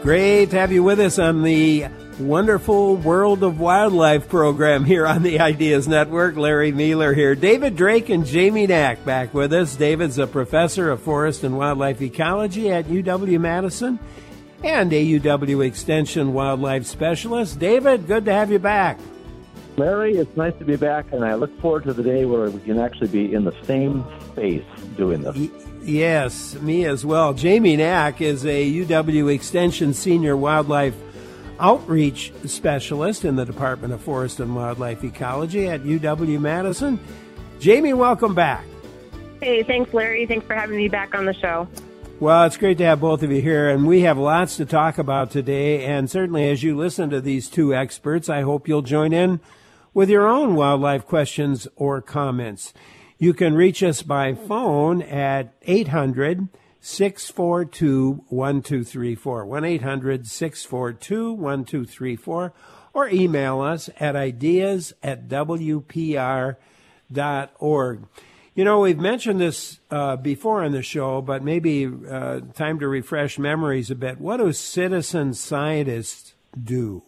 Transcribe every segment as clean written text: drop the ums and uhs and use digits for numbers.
Great to have you with us on the wonderful World of Wildlife program here on the Ideas Network. Larry Mueller here. David Drake and Jamie Knack back with us. David's a professor of forest and wildlife ecology at UW-Madison and a UW Extension wildlife specialist. David, good to have you back. Larry, it's nice to be back, and I look forward to the day where we can actually be in the same space doing this. Yes, me as well. Jamie Knack is a UW Extension Senior Wildlife Outreach Specialist in the Department of Forest and Wildlife Ecology at UW-Madison. Jamie, welcome back. Hey, thanks, Larry. Thanks for having me back on the show. Well, it's great to have both of you here, and we have lots to talk about today, and certainly as you listen to these two experts, I hope you'll join in with your own wildlife questions or comments. You can reach us by phone at 800-642-1234, 1-800-642-1234, or email us at ideas@wpr.org. You know, we've mentioned this before on the show, but maybe time to refresh memories a bit. What do citizen scientists do?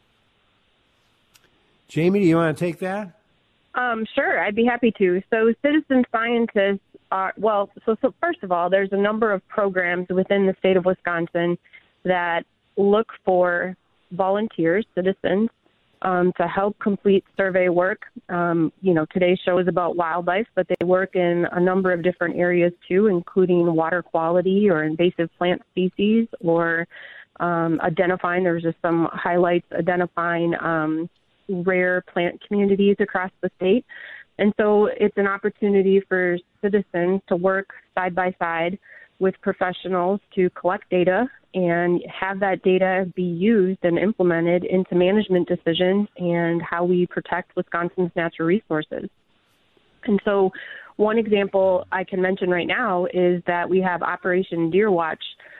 Jamie, do you want to take that? Sure, I'd be happy to. So citizen scientists are, so first of all, there's a number of programs within the state of Wisconsin that look for volunteers, citizens, to help complete survey work. Today's show is about wildlife, but they work in a number of different areas too, including water quality or invasive plant species or there's just some highlights identifying rare plant communities across the state. And so it's an opportunity for citizens to work side by side with professionals to collect data and have that data be used and implemented into management decisions and how we protect Wisconsin's natural resources. And so one example I can mention right now is that we have Operation Deer Watch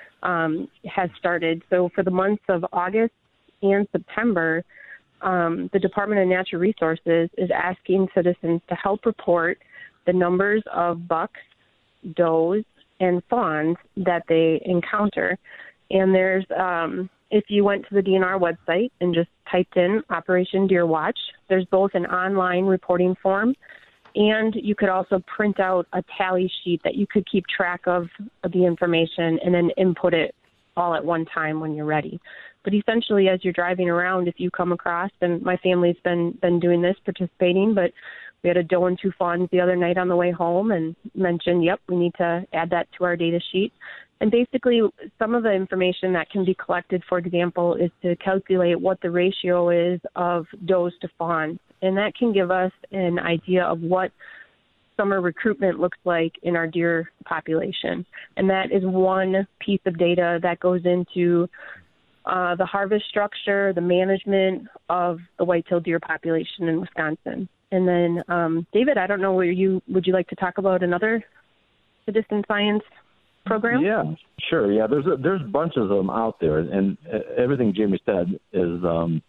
has started. So for the months of August and September, the Department of Natural Resources is asking citizens to help report the numbers of bucks, does, and fawns that they encounter. And there's, if you went to the DNR website and just typed in Operation Deer Watch, there's both an online reporting form, and you could also print out a tally sheet that you could keep track of the information and then input it all at one time when you're ready. But essentially, as you're driving around, if you come across, and my family's been doing this, participating, but we had a doe and two fawns the other night on the way home and mentioned, we need to add that to our data sheet. And basically, some of the information that can be collected, for example, is to calculate what the ratio is of does to fawns. And that can give us an idea of what summer recruitment looks like in our deer population. And that is one piece of data that goes into the harvest structure, the management of the white-tailed deer population in Wisconsin. And then, David, I don't know, would you like to talk about another citizen science program? Yeah, sure. Yeah, there's bunches of them out there, and everything Jamie said is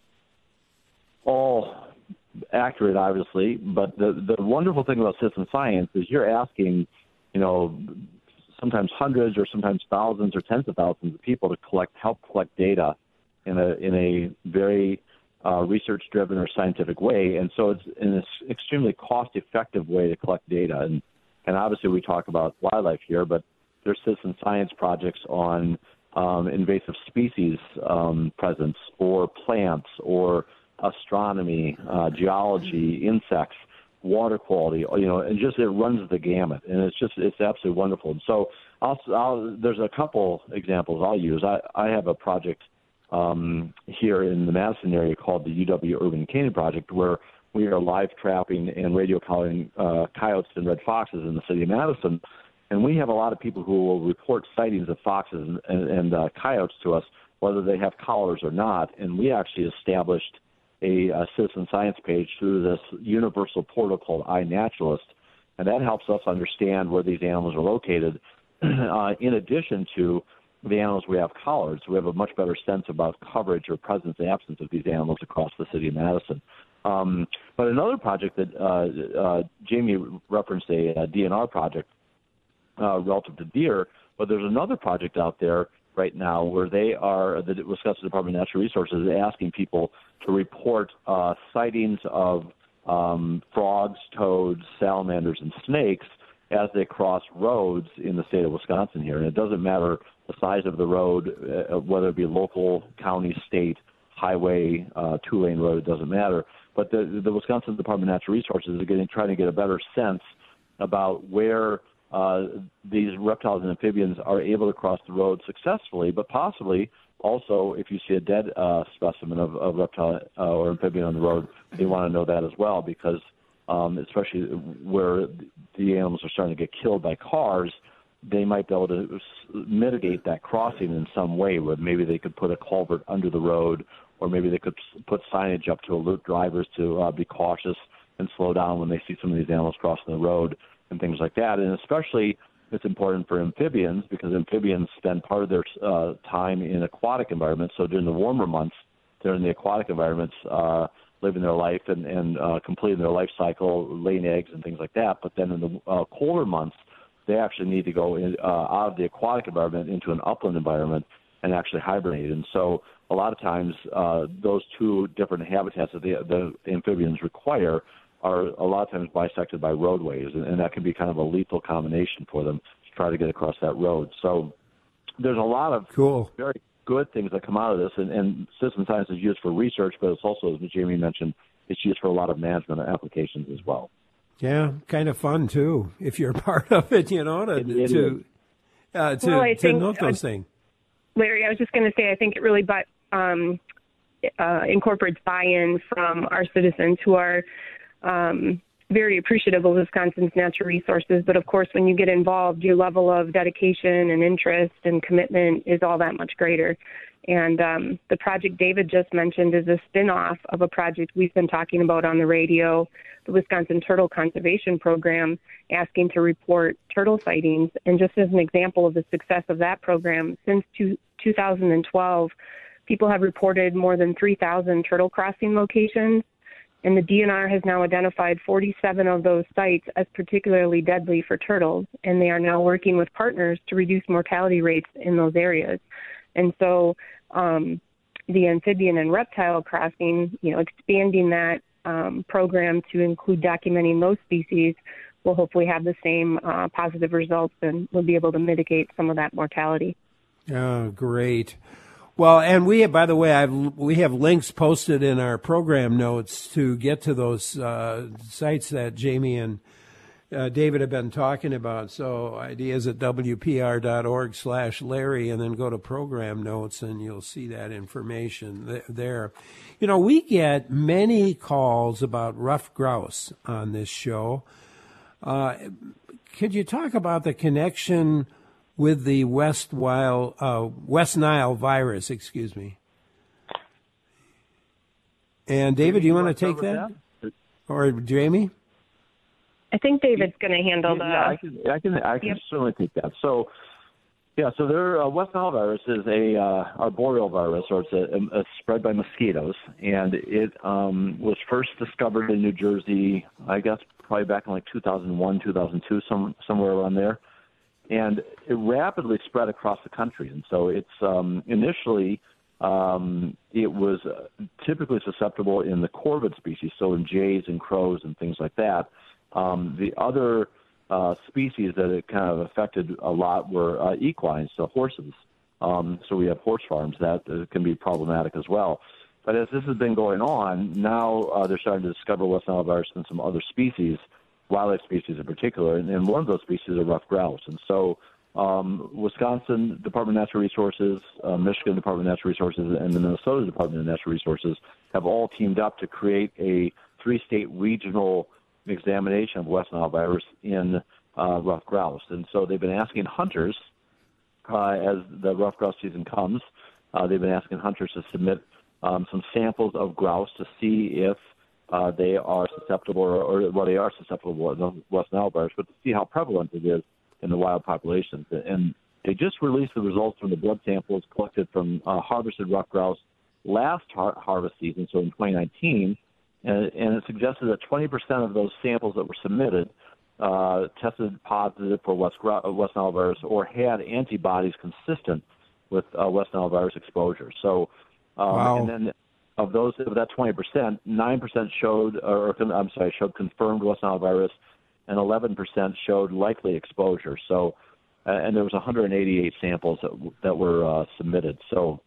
all accurate, obviously. But the wonderful thing about citizen science is you're asking, sometimes hundreds or sometimes thousands or tens of thousands of people to help collect data in a very research-driven or scientific way. And so it's an extremely cost-effective way to collect data. And obviously we talk about wildlife here, but there's citizen science projects on invasive species presence or plants or astronomy, geology, insects, water quality, and just it runs the gamut, and it's absolutely wonderful. And so there's a couple examples I'll use. I have a project here in the Madison area called the UW Urban Canyon Project, where we are live trapping and radio calling coyotes and red foxes in the city of Madison, and we have a lot of people who will report sightings of foxes and coyotes to us, whether they have collars or not, and we actually established a citizen science page through this universal portal called iNaturalist, and that helps us understand where these animals are located. In addition to the animals we have collars, we have a much better sense about coverage or presence and absence of these animals across the city of Madison. But another project that Jamie referenced, a DNR project relative to deer, but there's another project out there right now where they are, the Wisconsin Department of Natural Resources is asking people to report sightings of frogs, toads, salamanders, and snakes as they cross roads in the state of Wisconsin here. And it doesn't matter the size of the road, whether it be local, county, state, highway, two-lane road, it doesn't matter. But the Wisconsin Department of Natural Resources is trying to get a better sense about where these reptiles and amphibians are able to cross the road successfully, but possibly also if you see a dead specimen of reptile or amphibian on the road, they want to know that as well, because especially where the animals are starting to get killed by cars, they might be able to mitigate that crossing in some way, where maybe they could put a culvert under the road, or maybe they could put signage up to alert drivers to be cautious and slow down when they see some of these animals crossing the road and things like that. And especially it's important for amphibians, because amphibians spend part of their time in aquatic environments. So during the warmer months, they're in the aquatic environments, living their life and completing their life cycle, laying eggs and things like that. But then in the colder months, they actually need to go out of the aquatic environment into an upland environment and actually hibernate. And so a lot of times those two different habitats that the amphibians require are a lot of times bisected by roadways, and that can be kind of a lethal combination for them to try to get across that road. So there's a lot of very good things that come out of this, and citizen science is used for research, but it's also, as Jamie mentioned, it's used for a lot of management applications as well. Yeah, kind of fun too, if you're part of it, to note those things. Larry, I was just going to say, I think it really incorporates buy-in from our citizens who are very appreciative of Wisconsin's natural resources. But of course, when you get involved, your level of dedication and interest and commitment is all that much greater. And the project David just mentioned is a spin-off of a project we've been talking about on the radio, the Wisconsin Turtle Conservation Program, asking to report turtle sightings. And just as an example of the success of that program, since 2012, people have reported more than 3,000 turtle crossing locations. And the DNR has now identified 47 of those sites as particularly deadly for turtles, and they are now working with partners to reduce mortality rates in those areas. And so the amphibian and reptile crossing, expanding that program to include documenting those species will hopefully have the same positive results, and we'll be able to mitigate some of that mortality. Oh, great. Well, and we have, by the way, we have links posted in our program notes to get to those sites that Jamie and David have been talking about. So ideas at wpr.org/Larry, and then go to program notes and you'll see that information there. We get many calls about ruffed grouse on this show. Could you talk about the connection with the West Nile virus, And David, do you want to take that? Or Jamie? I think David's going to handle that. Yeah, I can certainly take that. So their West Nile virus is a arboreal virus, or it's a spread by mosquitoes, and it was first discovered in New Jersey, I guess, probably back in like 2001, 2002, somewhere around there. And it rapidly spread across the country. And so it's initially it was typically susceptible in the corvid species, so in jays and crows and things like that. The other species that it kind of affected a lot were equines, so horses. So we have horse farms that can be problematic as well. But as this has been going on, now they're starting to discover West Nile virus in some other species, wildlife species in particular, and one of those species are ruffed grouse. And so Wisconsin Department of Natural Resources, Michigan Department of Natural Resources, and the Minnesota Department of Natural Resources have all teamed up to create a 3-state regional examination of West Nile virus in ruffed grouse. And so they've been asking hunters, as the ruffed grouse season comes, they've been asking hunters to submit some samples of grouse to see if they are susceptible, they are susceptible to West Nile virus, but to see how prevalent it is in the wild populations. And they just released the results from the blood samples collected from harvested ruffed grouse last harvest season, so in 2019, and it suggested that 20% of those samples that were submitted tested positive for West Nile virus or had antibodies consistent with West Nile virus exposure. So, wow. And then of that 20%, 9% showed confirmed West Nile virus, and 11% showed likely exposure. So, and there was 188 samples that were submitted. So,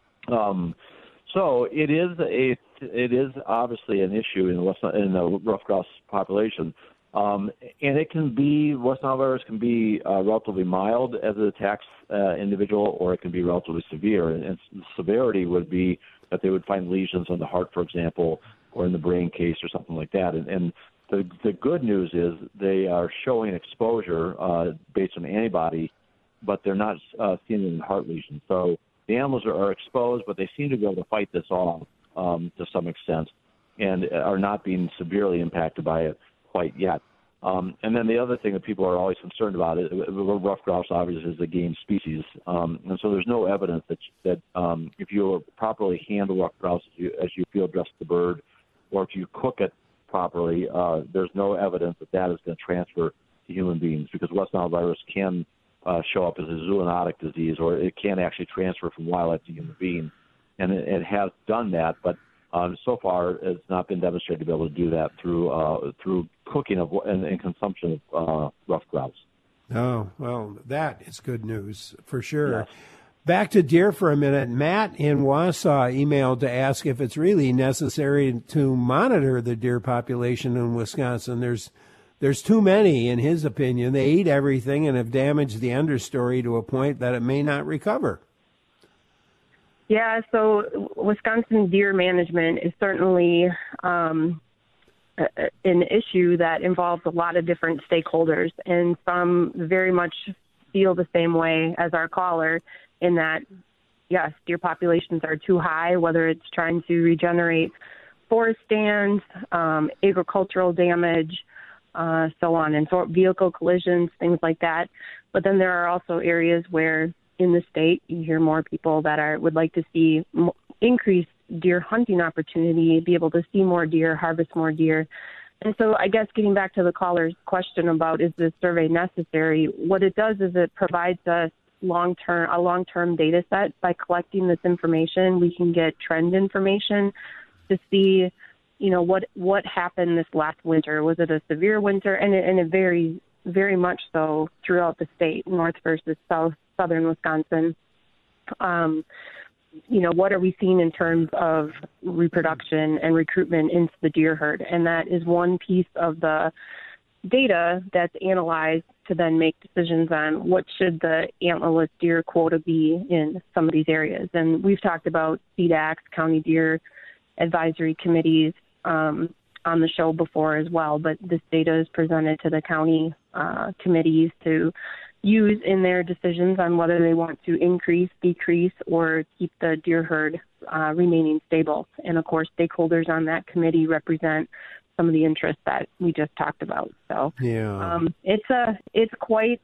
so it is obviously an issue in the ruffed grouse population. And West Nile virus can be relatively mild as it attacks individual, or it can be relatively severe. And the severity would be that they would find lesions on the heart, for example, or in the brain case or something like that. And the good news is they are showing exposure based on antibody, but they're not seeing it in heart lesions. So the animals are exposed, but they seem to be able to fight this off to some extent and are not being severely impacted by it quite yet. And then the other thing that people are always concerned about is ruffed grouse obviously is a game species, and so there's no evidence that if you properly handle ruffed grouse as you field dress the bird, or if you cook it properly, there's no evidence that is going to transfer to human beings, because West Nile virus can show up as a zoonotic disease, or it can actually transfer from wildlife to human being, and it has done that, but so far it's not been demonstrated to be able to do that through cooking and consumption of ruffed grouse. Oh, well, that is good news for sure. Yes. Back to deer for a minute. Matt in Wausau emailed to ask if it's really necessary to monitor the deer population in Wisconsin. There's too many, in his opinion. They eat everything and have damaged the understory to a point that it may not recover. Yeah, so Wisconsin deer management is certainly an issue that involves a lot of different stakeholders, and some very much feel the same way as our caller in that, yes, deer populations are too high, whether it's trying to regenerate forest stands, agricultural damage, so on, and so vehicle collisions, things like that. But then there are also areas where in the state you hear more people that would like to see increased deer hunting opportunity, be able to see more deer, harvest more deer. And so I guess getting back to the caller's question about is this survey necessary, what it does is it provides us a long-term data set. By collecting this information, we can get trend information to see, what happened this last winter. Was it a severe winter? And it varies very much so throughout the state, north versus southern Wisconsin. What are we seeing in terms of reproduction and recruitment into the deer herd? And that is one piece of the data that's analyzed to then make decisions on what should the antlerless deer quota be in some of these areas. And we've talked about CDACs, county deer advisory committees, on the show before as well, but this data is presented to the county committees to use in their decisions on whether they want to increase, decrease, or keep the deer herd remaining stable. And of course, stakeholders on that committee represent some of the interests that we just talked about. So yeah. It's quite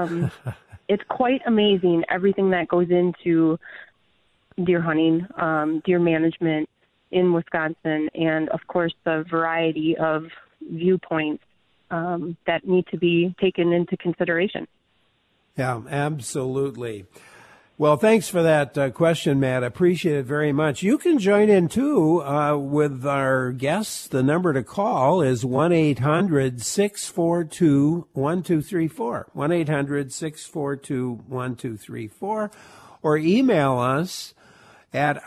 amazing everything that goes into deer hunting, deer management in Wisconsin, and of course the variety of viewpoints that need to be taken into consideration. Yeah, absolutely. Well, thanks for that question, Matt. I appreciate it very much. You can join in, too, with our guests. The number to call is 1-800-642-1234, 1-800-642-1234, or email us at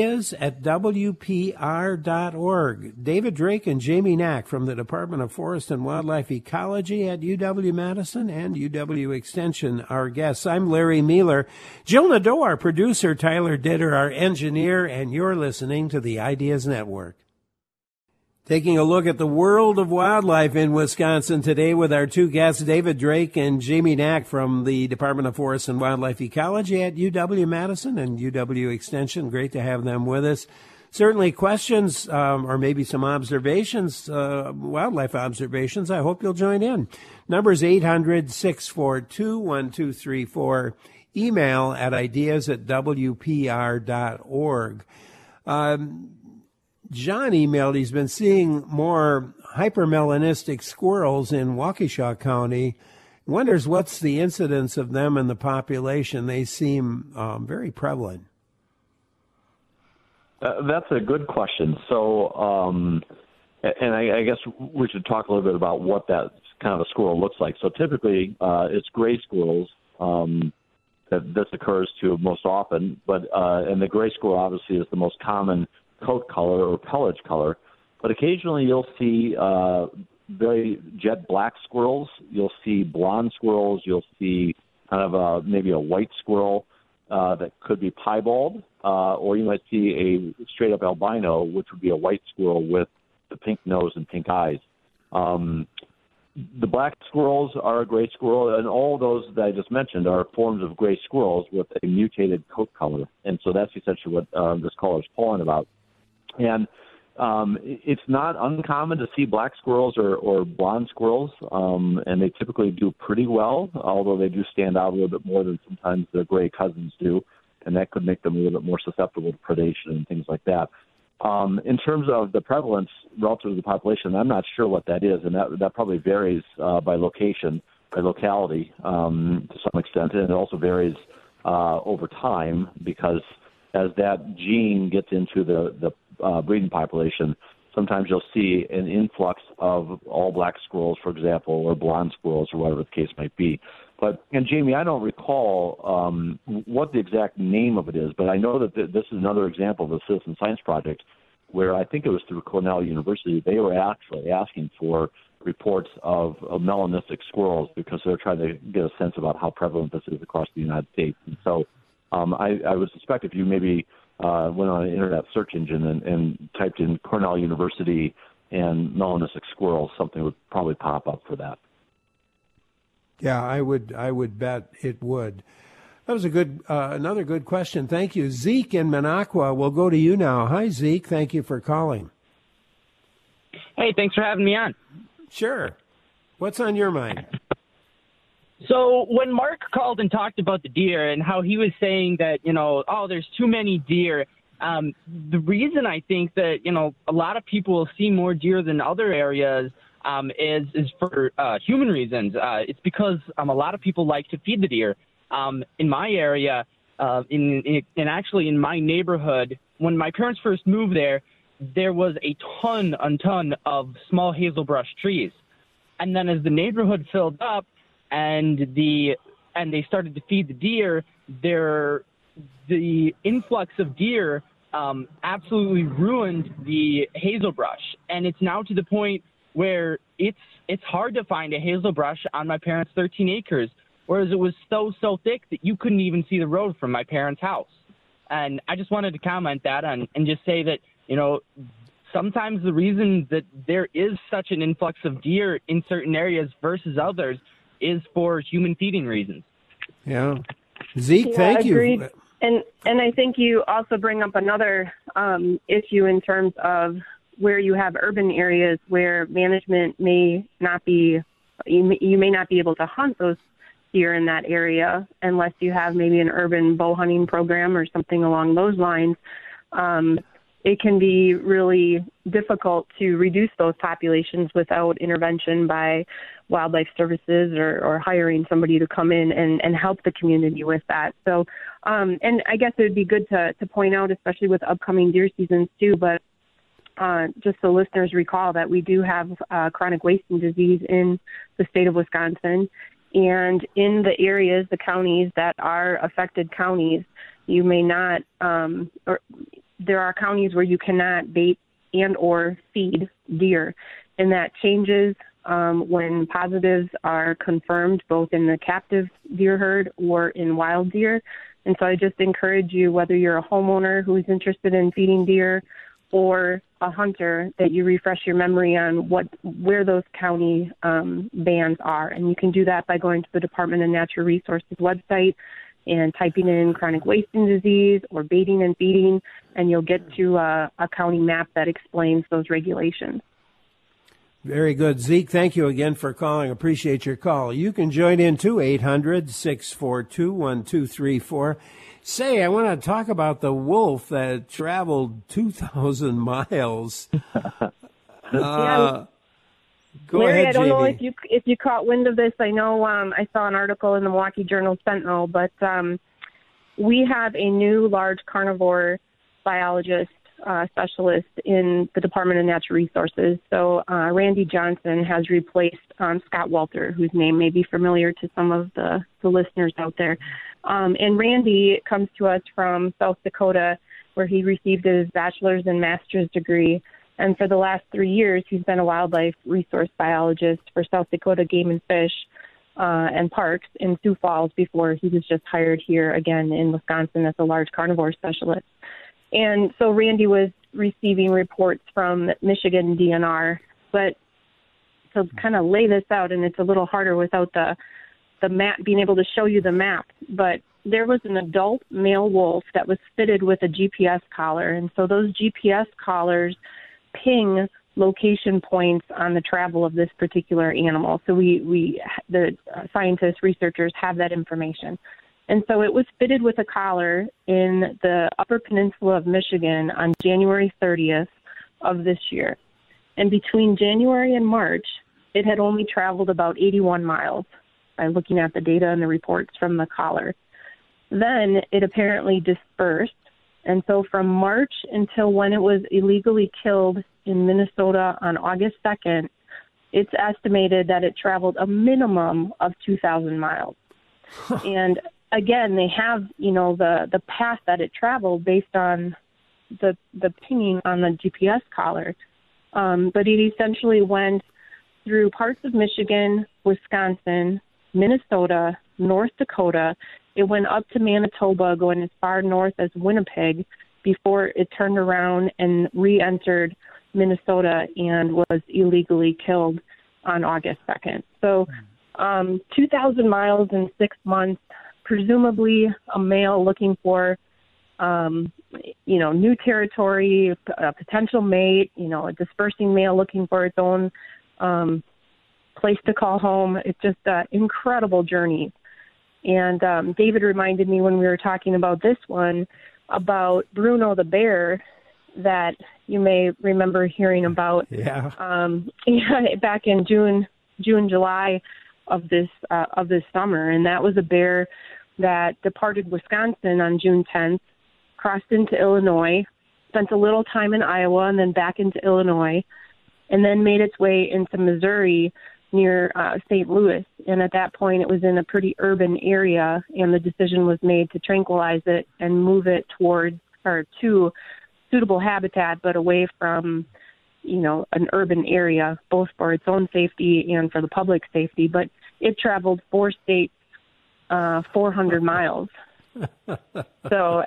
ideas@wpr.org. David Drake and Jamie Knack from the Department of Forest and Wildlife Ecology at UW-Madison and UW Extension, our guests. I'm Larry Mealer. Jill Nadeau, our producer, Tyler Ditter, our engineer, and you're listening to the Ideas Network. Taking a look at the world of wildlife in Wisconsin today with our two guests, David Drake and Jamie Knack from the Department of Forest and Wildlife Ecology at UW-Madison and UW Extension. Great to have them with us. Certainly questions or maybe some observations, wildlife observations. I hope you'll join in. Number is 800-642-1234. Email at ideas@wpr.org. John emailed he's been seeing more hypermelanistic squirrels in Waukesha County, Wonders what's the incidence of them in the population. They seem very prevalent. That's a good question. So, and I guess we should talk a little bit about what that kind of a squirrel looks like. So typically, it's gray squirrels that this occurs to most often, but and the gray squirrel obviously is the most common coat color or pelage color. But occasionally you'll see very jet black squirrels. You'll see blonde squirrels. You'll see kind of maybe a white squirrel that could be piebald, or you might see a straight up albino, which would be a white squirrel with the pink nose and pink eyes. The black squirrels are a gray squirrel, and all those that I just mentioned are forms of gray squirrels with a mutated coat color. And so that's essentially what this caller is calling about. And it's not uncommon to see black squirrels or blonde squirrels, and they typically do pretty well, although they do stand out a little bit more than sometimes their gray cousins do, and that could make them a little bit more susceptible to predation and things like that. In terms of the prevalence relative to the population, I'm not sure what that is, and that probably varies by location, by locality to some extent, and it also varies over time because as that gene gets into the breeding population, sometimes you'll see an influx of all black squirrels, for example, or blonde squirrels, or whatever the case might be. But, and Jamie, I don't recall what the exact name of it is, but I know that this is another example of a citizen science project where I think it was through Cornell University. They were actually asking for reports of melanistic squirrels because they're trying to get a sense about how prevalent this is across the United States. And so I would suspect if you maybe went on an internet search engine and typed in Cornell University and melanistic squirrels, something would probably pop up for that. Yeah, I would bet it would. That was a good, another good question. Thank you. Zeke in Minocqua, we'll go to you now. Hi, Zeke. Thank you for calling. Hey, thanks for having me on. Sure. What's on your mind? So when Mark called and talked about the deer and how he was saying that, there's too many deer, the reason I think that, a lot of people will see more deer than other areas is for human reasons. It's because a lot of people like to feed the deer. In my area, and actually in my neighborhood, when my parents first moved there was a ton of small hazelbrush trees. And then as the neighborhood filled up and they started to feed the deer, the influx of deer absolutely ruined the hazelbrush. And it's now to the point where it's hard to find a hazelbrush on my parents' 13 acres, whereas it was so thick that you couldn't even see the road from my parents' house. And I just wanted to comment that and just say that, sometimes the reason that there is such an influx of deer in certain areas versus others is for human feeding reasons. Yeah. Zeke, thank agreed. you. And I think you also bring up another issue in terms of where you have urban areas where management may not be, you may not be able to hunt those deer in that area unless you have maybe an urban bow hunting program or something along those lines. It can be really difficult to reduce those populations without intervention by wildlife services or hiring somebody to come in and help the community with that. So, and I guess it would be good to point out, especially with upcoming deer seasons too, but just so listeners recall that we do have chronic wasting disease in the state of Wisconsin. And in the areas, the counties that are affected counties, you may not, there are counties where you cannot bait and or feed deer. And that changes when positives are confirmed both in the captive deer herd or in wild deer. And so I just encourage you, whether you're a homeowner who's interested in feeding deer or a hunter, that you refresh your memory on where those county bans are. And you can do that by going to the Department of Natural Resources website and typing in chronic wasting disease or baiting and feeding, and you'll get to a county map that explains those regulations. Very good. Zeke, thank you again for calling. Appreciate your call. You can join in too, 800-642-1234. Say, I want to talk about the wolf that traveled 2,000 miles. Go Larry, ahead, I don't know Jamie. if you caught wind of this. I know I saw an article in the Milwaukee Journal Sentinel, but we have a new large carnivore biologist specialist in the Department of Natural Resources. So Randy Johnson has replaced Scott Walter, whose name may be familiar to some of the listeners out there. And Randy comes to us from South Dakota, where he received his bachelor's and master's degree. And for the last 3 years, he's been a wildlife resource biologist for South Dakota Game and Fish and Parks in Sioux Falls before he was just hired here again in Wisconsin as a large carnivore specialist. And so Randy was receiving reports from Michigan DNR, but to kind of lay this out, and it's a little harder without the map, being able to show you the map, but there was an adult male wolf that was fitted with a GPS collar. And so those GPS collars ping location points on the travel of this particular animal. So the scientists, researchers have that information. And so it was fitted with a collar in the Upper Peninsula of Michigan on January 30th of this year. And between January and March, it had only traveled about 81 miles by looking at the data and the reports from the collar. Then it apparently dispersed. And so from March until when it was illegally killed in Minnesota on August 2nd, it's estimated that it traveled a minimum of 2,000 miles. And again, they have, the path that it traveled based on the pinging on the GPS collar. But it essentially went through parts of Michigan, Wisconsin, Minnesota, North Dakota. It went up to Manitoba, going as far north as Winnipeg before it turned around and re-entered Minnesota and was illegally killed on August 2nd. So 2,000 miles in 6 months, presumably a male looking for, new territory, a potential mate, a dispersing male looking for its own place to call home. It's just an incredible journey. And David reminded me when we were talking about this one about Bruno the bear that you may remember hearing about back in June, July of this summer. And that was a bear that departed Wisconsin on June 10th, crossed into Illinois, spent a little time in Iowa and then back into Illinois, and then made its way into Missouri near St. Louis. And at that point, it was in a pretty urban area, and the decision was made to tranquilize it and move it to suitable habitat, but away from, an urban area, both for its own safety and for the public safety. But it traveled 4 states, 400 miles. So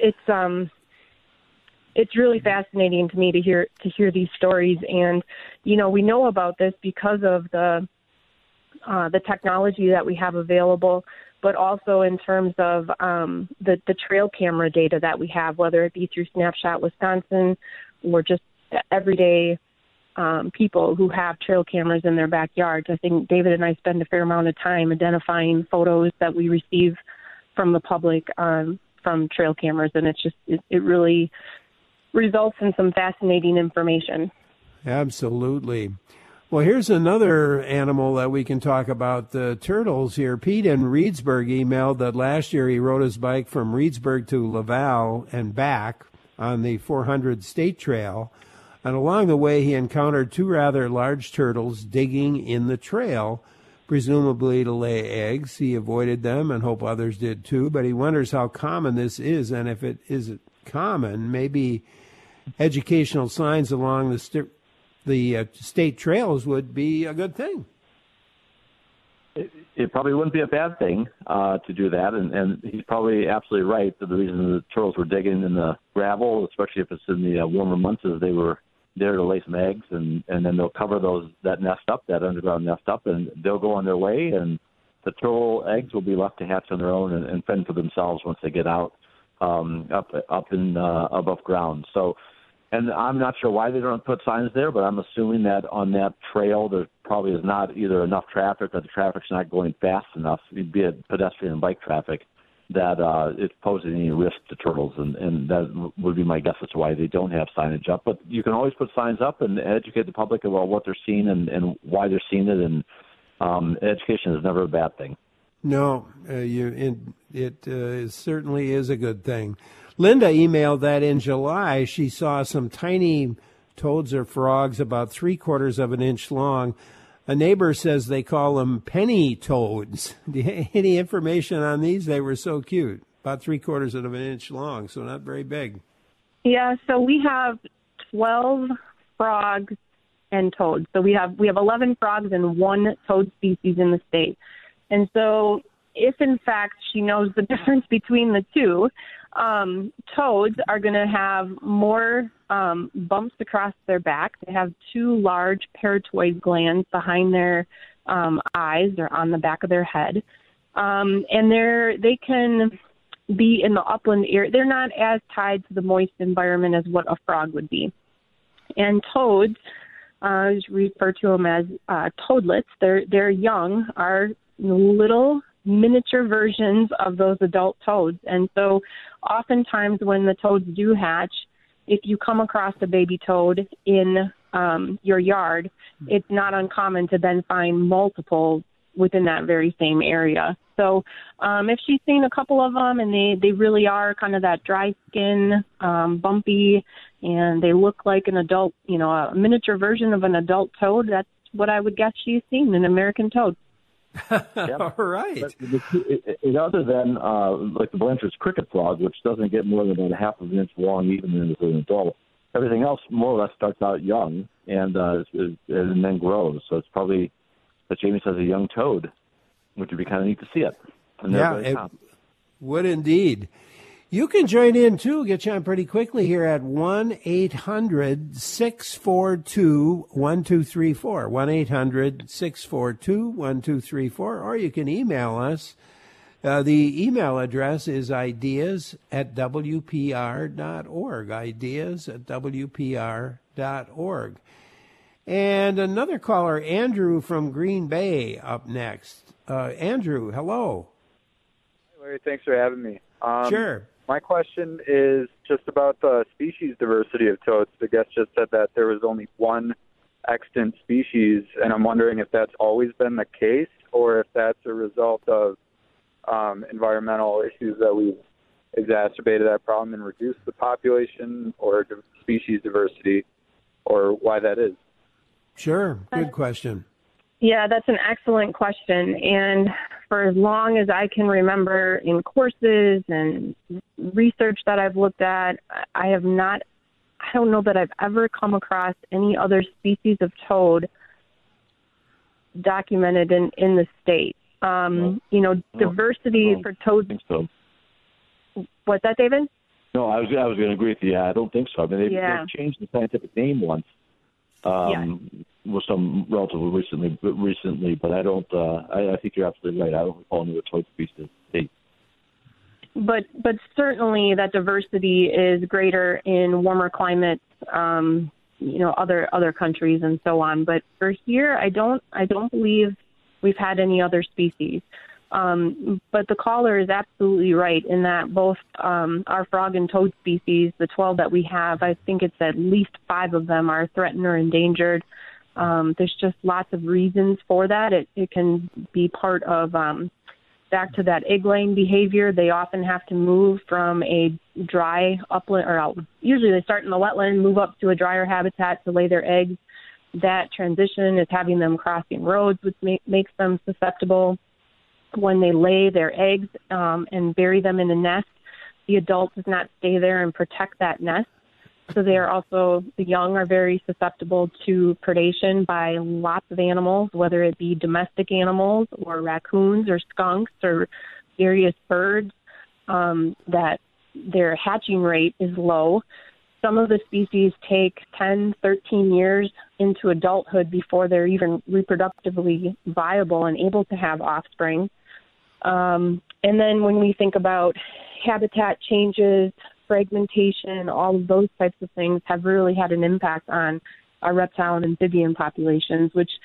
it's really fascinating to me to hear these stories. And, we know about this because of the technology that we have available, but also in terms of the trail camera data that we have, whether it be through Snapshot Wisconsin or just everyday people who have trail cameras in their backyards. I think David and I spend a fair amount of time identifying photos that we receive from the public from trail cameras, and it really results in some fascinating information. Absolutely. Well, here's another animal that we can talk about, the turtles here. Pete in Reedsburg emailed that last year he rode his bike from Reedsburg to Laval and back on the 400 State Trail. And along the way, he encountered 2 rather large turtles digging in the trail, presumably to lay eggs. He avoided them and hope others did too, but he wonders how common this is. And if it is common, maybe educational signs along the state trails would be a good thing. It probably wouldn't be a bad thing to do that, and he's probably absolutely right that the reason the turtles were digging in the gravel, especially if it's in the warmer months, is they were there to lay some eggs, and then they'll cover that underground nest up, and they'll go on their way, and the turtle eggs will be left to hatch on their own and fend for themselves once they get out up in above ground. So. And I'm not sure why they don't put signs there, but I'm assuming that on that trail there probably is not either enough traffic or the traffic's not going fast enough, be it pedestrian and bike traffic, that it's posing any risk to turtles, and that would be my guess as to why they don't have signage up. But you can always put signs up and educate the public about what they're seeing and why they're seeing it, and education is never a bad thing. No, it certainly is a good thing. Linda emailed that in July she saw some tiny toads or frogs about 3/4 of an inch long. A neighbor says they call them penny toads. Any information on these? They were so cute, about 3/4 of an inch long, so not very big. Yeah, so we have 12 frogs and toads. So we have 11 frogs and 1 toad species in the state. And so if, in fact, she knows the difference between the two, toads are going to have more bumps across their back. They have 2 large parotoid glands behind their eyes or on the back of their head. And they can be in the upland area. They're not as tied to the moist environment as what a frog would be. And toads, I refer to them as toadlets. Their young are little miniature versions of those adult toads. And so oftentimes when the toads do hatch, if you come across a baby toad in your yard, it's not uncommon to then find multiple within that very same area. So if she's seen a couple of them and they really are kind of that dry skin, bumpy, and they look like an adult, a miniature version of an adult toad, that's what I would guess she's seen, an American toad. All right. Other than like the Blanchard's cricket frog, which doesn't get more than about 1/2 of an inch long even as an adult, everything else more or less starts out young and then grows. So it's probably, as Jamie says, a young toad, which would be kind of neat to see it. And it would indeed. You can join in, too. Get you on pretty quickly here at 1-800-642-1234, 1-800-642-1234, or you can email us. The email address is ideas@wpr.org, ideas@wpr.org. And another caller, Andrew from Green Bay, up next. Andrew, hello. Hi, Larry. Thanks for having me. Sure. My question is just about the species diversity of toads. The guest just said that there was only 1 extant species, and I'm wondering if that's always been the case or if that's a result of environmental issues that we've exacerbated that problem and reduced the population or species diversity, or why that is. Sure. Good question. Yeah, that's an excellent question. And for as long as I can remember in courses and research that I've looked at, I don't know that I've ever come across any other species of toad documented in the state. Diversity for toads. I think so. What's that, David? No, I was going to agree with you. Yeah, I don't think so. I mean, they've changed the scientific name once. With some relatively recently, but I don't. I think you're absolutely right. I don't recall any toad species. But certainly that diversity is greater in warmer climates, other countries and so on. But for here, I don't believe we've had any other species. But the caller is absolutely right in that both our frog and toad species, the 12 that we have, I think it's at least 5 of them are threatened or endangered. There's just lots of reasons for that. It can be part of back to that egg-laying behavior. They often have to move from a dry upland, usually they start in the wetland, move up to a drier habitat to lay their eggs. That transition is having them crossing roads, which makes them susceptible. When they lay their eggs and bury them in a nest, the adult does not stay there and protect that nest. So the young are very susceptible to predation by lots of animals, whether it be domestic animals or raccoons or skunks or various birds, that their hatching rate is low. Some of the species take 10, 13 years into adulthood before they're even reproductively viable and able to have offspring. And then when we think about habitat changes, fragmentation, all of those types of things have really had an impact on our reptile and amphibian populations, which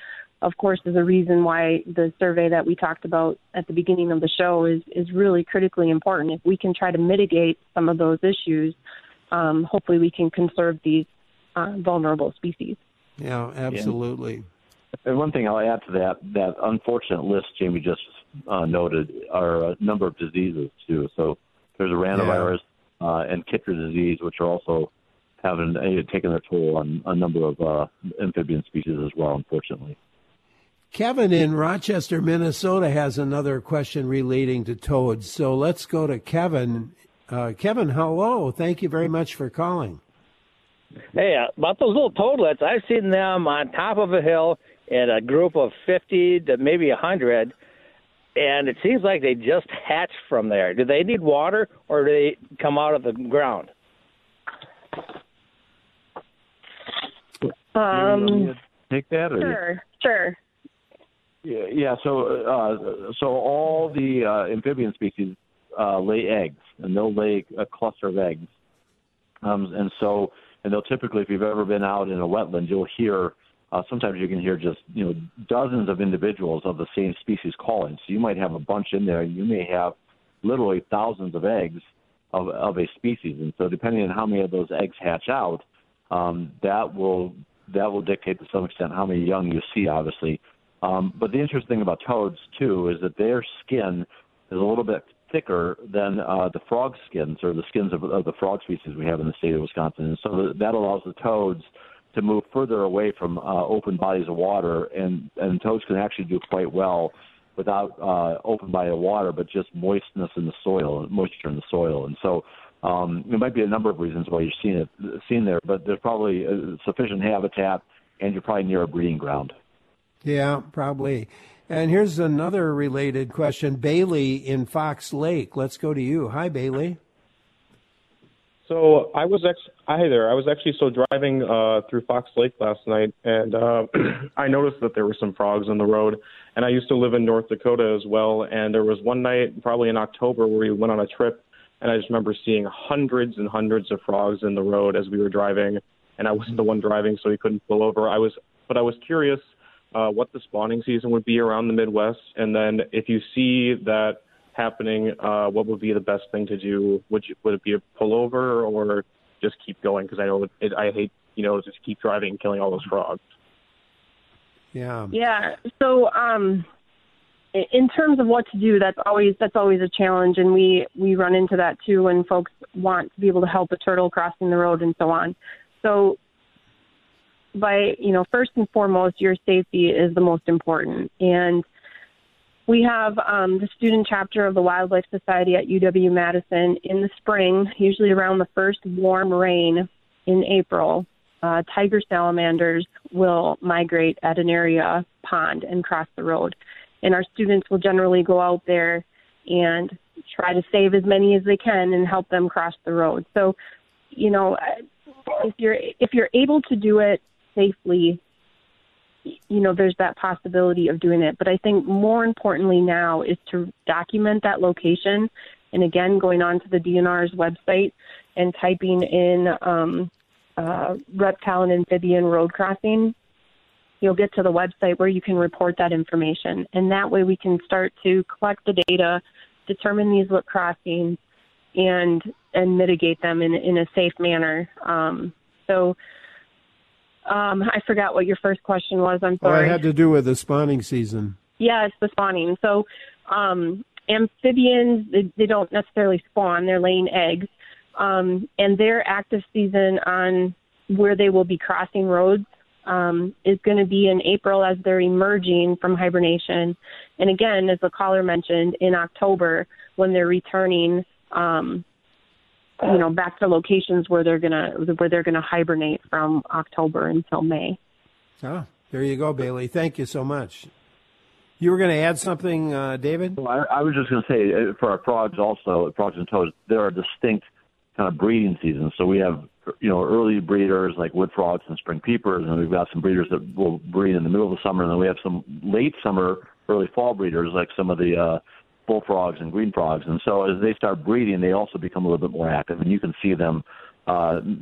of course, is a reason why the survey that we talked about at the beginning of the show is really critically important. If we can try to mitigate some of those issues, hopefully we can conserve these vulnerable species. Yeah, absolutely. And one thing I'll add to that unfortunate list Jamie just noted are a number of diseases, too. So there's a ranavirus and Kitter disease, which are also taken their toll on a number of amphibian species as well, unfortunately. Kevin in Rochester, Minnesota, has another question relating to toads. So let's go to Kevin. Kevin, hello. Thank you very much for calling. Hey, about those little toadlets, I've seen them on top of a hill in a group of 50 to maybe 100, and it seems like they just hatch from there. Do they need water, or do they come out of the ground? Take that? Or Sure. Yeah. So all the amphibian species lay eggs, and they'll lay a cluster of eggs. And they'll typically, if you've ever been out in a wetland, you'll hear. Sometimes you can hear just dozens of individuals of the same species calling. So you might have a bunch in there, and you may have literally thousands of eggs of a species. And so depending on how many of those eggs hatch out, that will dictate to some extent how many young you see, obviously. But the interesting thing about toads, too, is that their skin is a little bit thicker than the frog skins, or the skins of the frog species we have in the state of Wisconsin. And so that allows the toads to move further away from open bodies of water, and toads can actually do quite well without open body of water, but just moisture in the soil. And so there might be a number of reasons why you're seeing there, but there's probably sufficient habitat, and you're probably near a breeding ground. Yeah, probably. And here's another related question. Bailey in Fox Lake. Let's go to you. Hi, Bailey. So I was actually driving through Fox Lake last night, and I noticed that there were some frogs on the road. And I used to live in North Dakota as well, and there was one night, probably in October, where we went on a trip, and I just remember seeing hundreds and hundreds of frogs in the road as we were driving. And I wasn't the one driving, so he couldn't pull over. I was curious what the spawning season would be around the Midwest, and then if you see that happening, what would be the best thing to do? Would it be a pullover, or just keep going? Because I hate just keep driving and killing all those frogs. Yeah. Yeah. So in terms of what to do, that's always a challenge, and we run into that too when folks want to be able to help a turtle crossing the road and so on. So first and foremost, your safety is the most important. And we have the student chapter of the Wildlife Society at UW-Madison in the spring, usually around the first warm rain in April. Tiger salamanders will migrate at an area pond and cross the road. And our students will generally go out there and try to save as many as they can and help them cross the road. So, if you're able to do it safely, there's that possibility of doing it. But I think more importantly now is to document that location. And again, going on to the DNR's website and typing in reptile and amphibian road crossing, you'll get to the website where you can report that information. And that way we can start to collect the data, determine these crossings, and mitigate them in a safe manner. I forgot what your first question was. I'm sorry. It had to do with the spawning season. Yeah, it's the spawning. So amphibians, they don't necessarily spawn. They're laying eggs. And their active season on where they will be crossing roads is going to be in April as they're emerging from hibernation. And again, as the caller mentioned, in October when they're returning back to locations where they're gonna hibernate from October until May. Oh, there you go, Bailey. Thank you so much. You were going to add something, David? Well, I was just going to say, for our frogs also, frogs and toads, there are distinct kind of breeding seasons. So we have, early breeders like wood frogs and spring peepers, and we've got some breeders that will breed in the middle of the summer, and then we have some late summer, early fall breeders like some of the bullfrogs and green frogs. And so as they start breeding, they also become a little bit more active, and you can see them,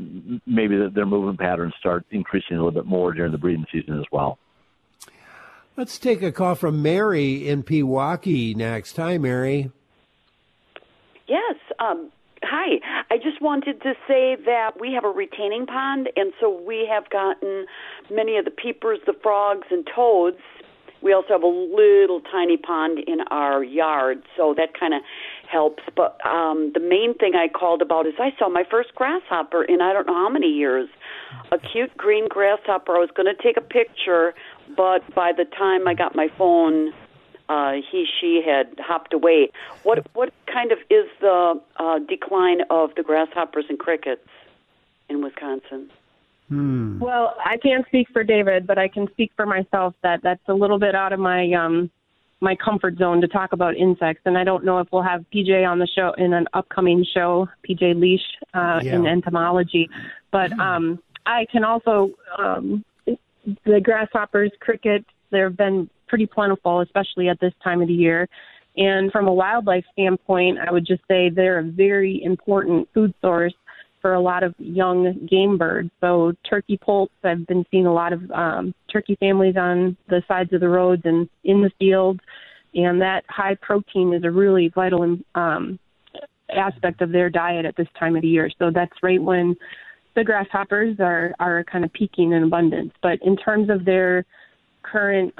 maybe their movement patterns start increasing a little bit more during the breeding season as well. Let's take a call from Mary in Pewaukee next. Hi, Mary. Yes. Hi. I just wanted to say that we have a retaining pond, and so we have gotten many of the peepers, the frogs, and toads. We also have a little tiny pond in our yard, so that kind of helps. But the main thing I called about is I saw my first grasshopper in I don't know how many years, a cute green grasshopper. I was going to take a picture, but by the time I got my phone, she had hopped away. What kind of is the decline of the grasshoppers and crickets in Wisconsin? Well, I can't speak for David, but I can speak for myself that that's a little bit out of my my comfort zone to talk about insects. And I don't know if we'll have PJ on the show in an upcoming show, PJ Leash in entomology. But I can also, the grasshoppers, crickets, there have been pretty plentiful, especially at this time of the year. And from a wildlife standpoint, I would just say they're a very important food source for a lot of young game birds. So turkey poults, I've been seeing a lot of turkey families on the sides of the roads and in the fields. And that high protein is a really vital aspect of their diet at this time of the year. So that's right when the grasshoppers are kind of peaking in abundance. But in terms of their current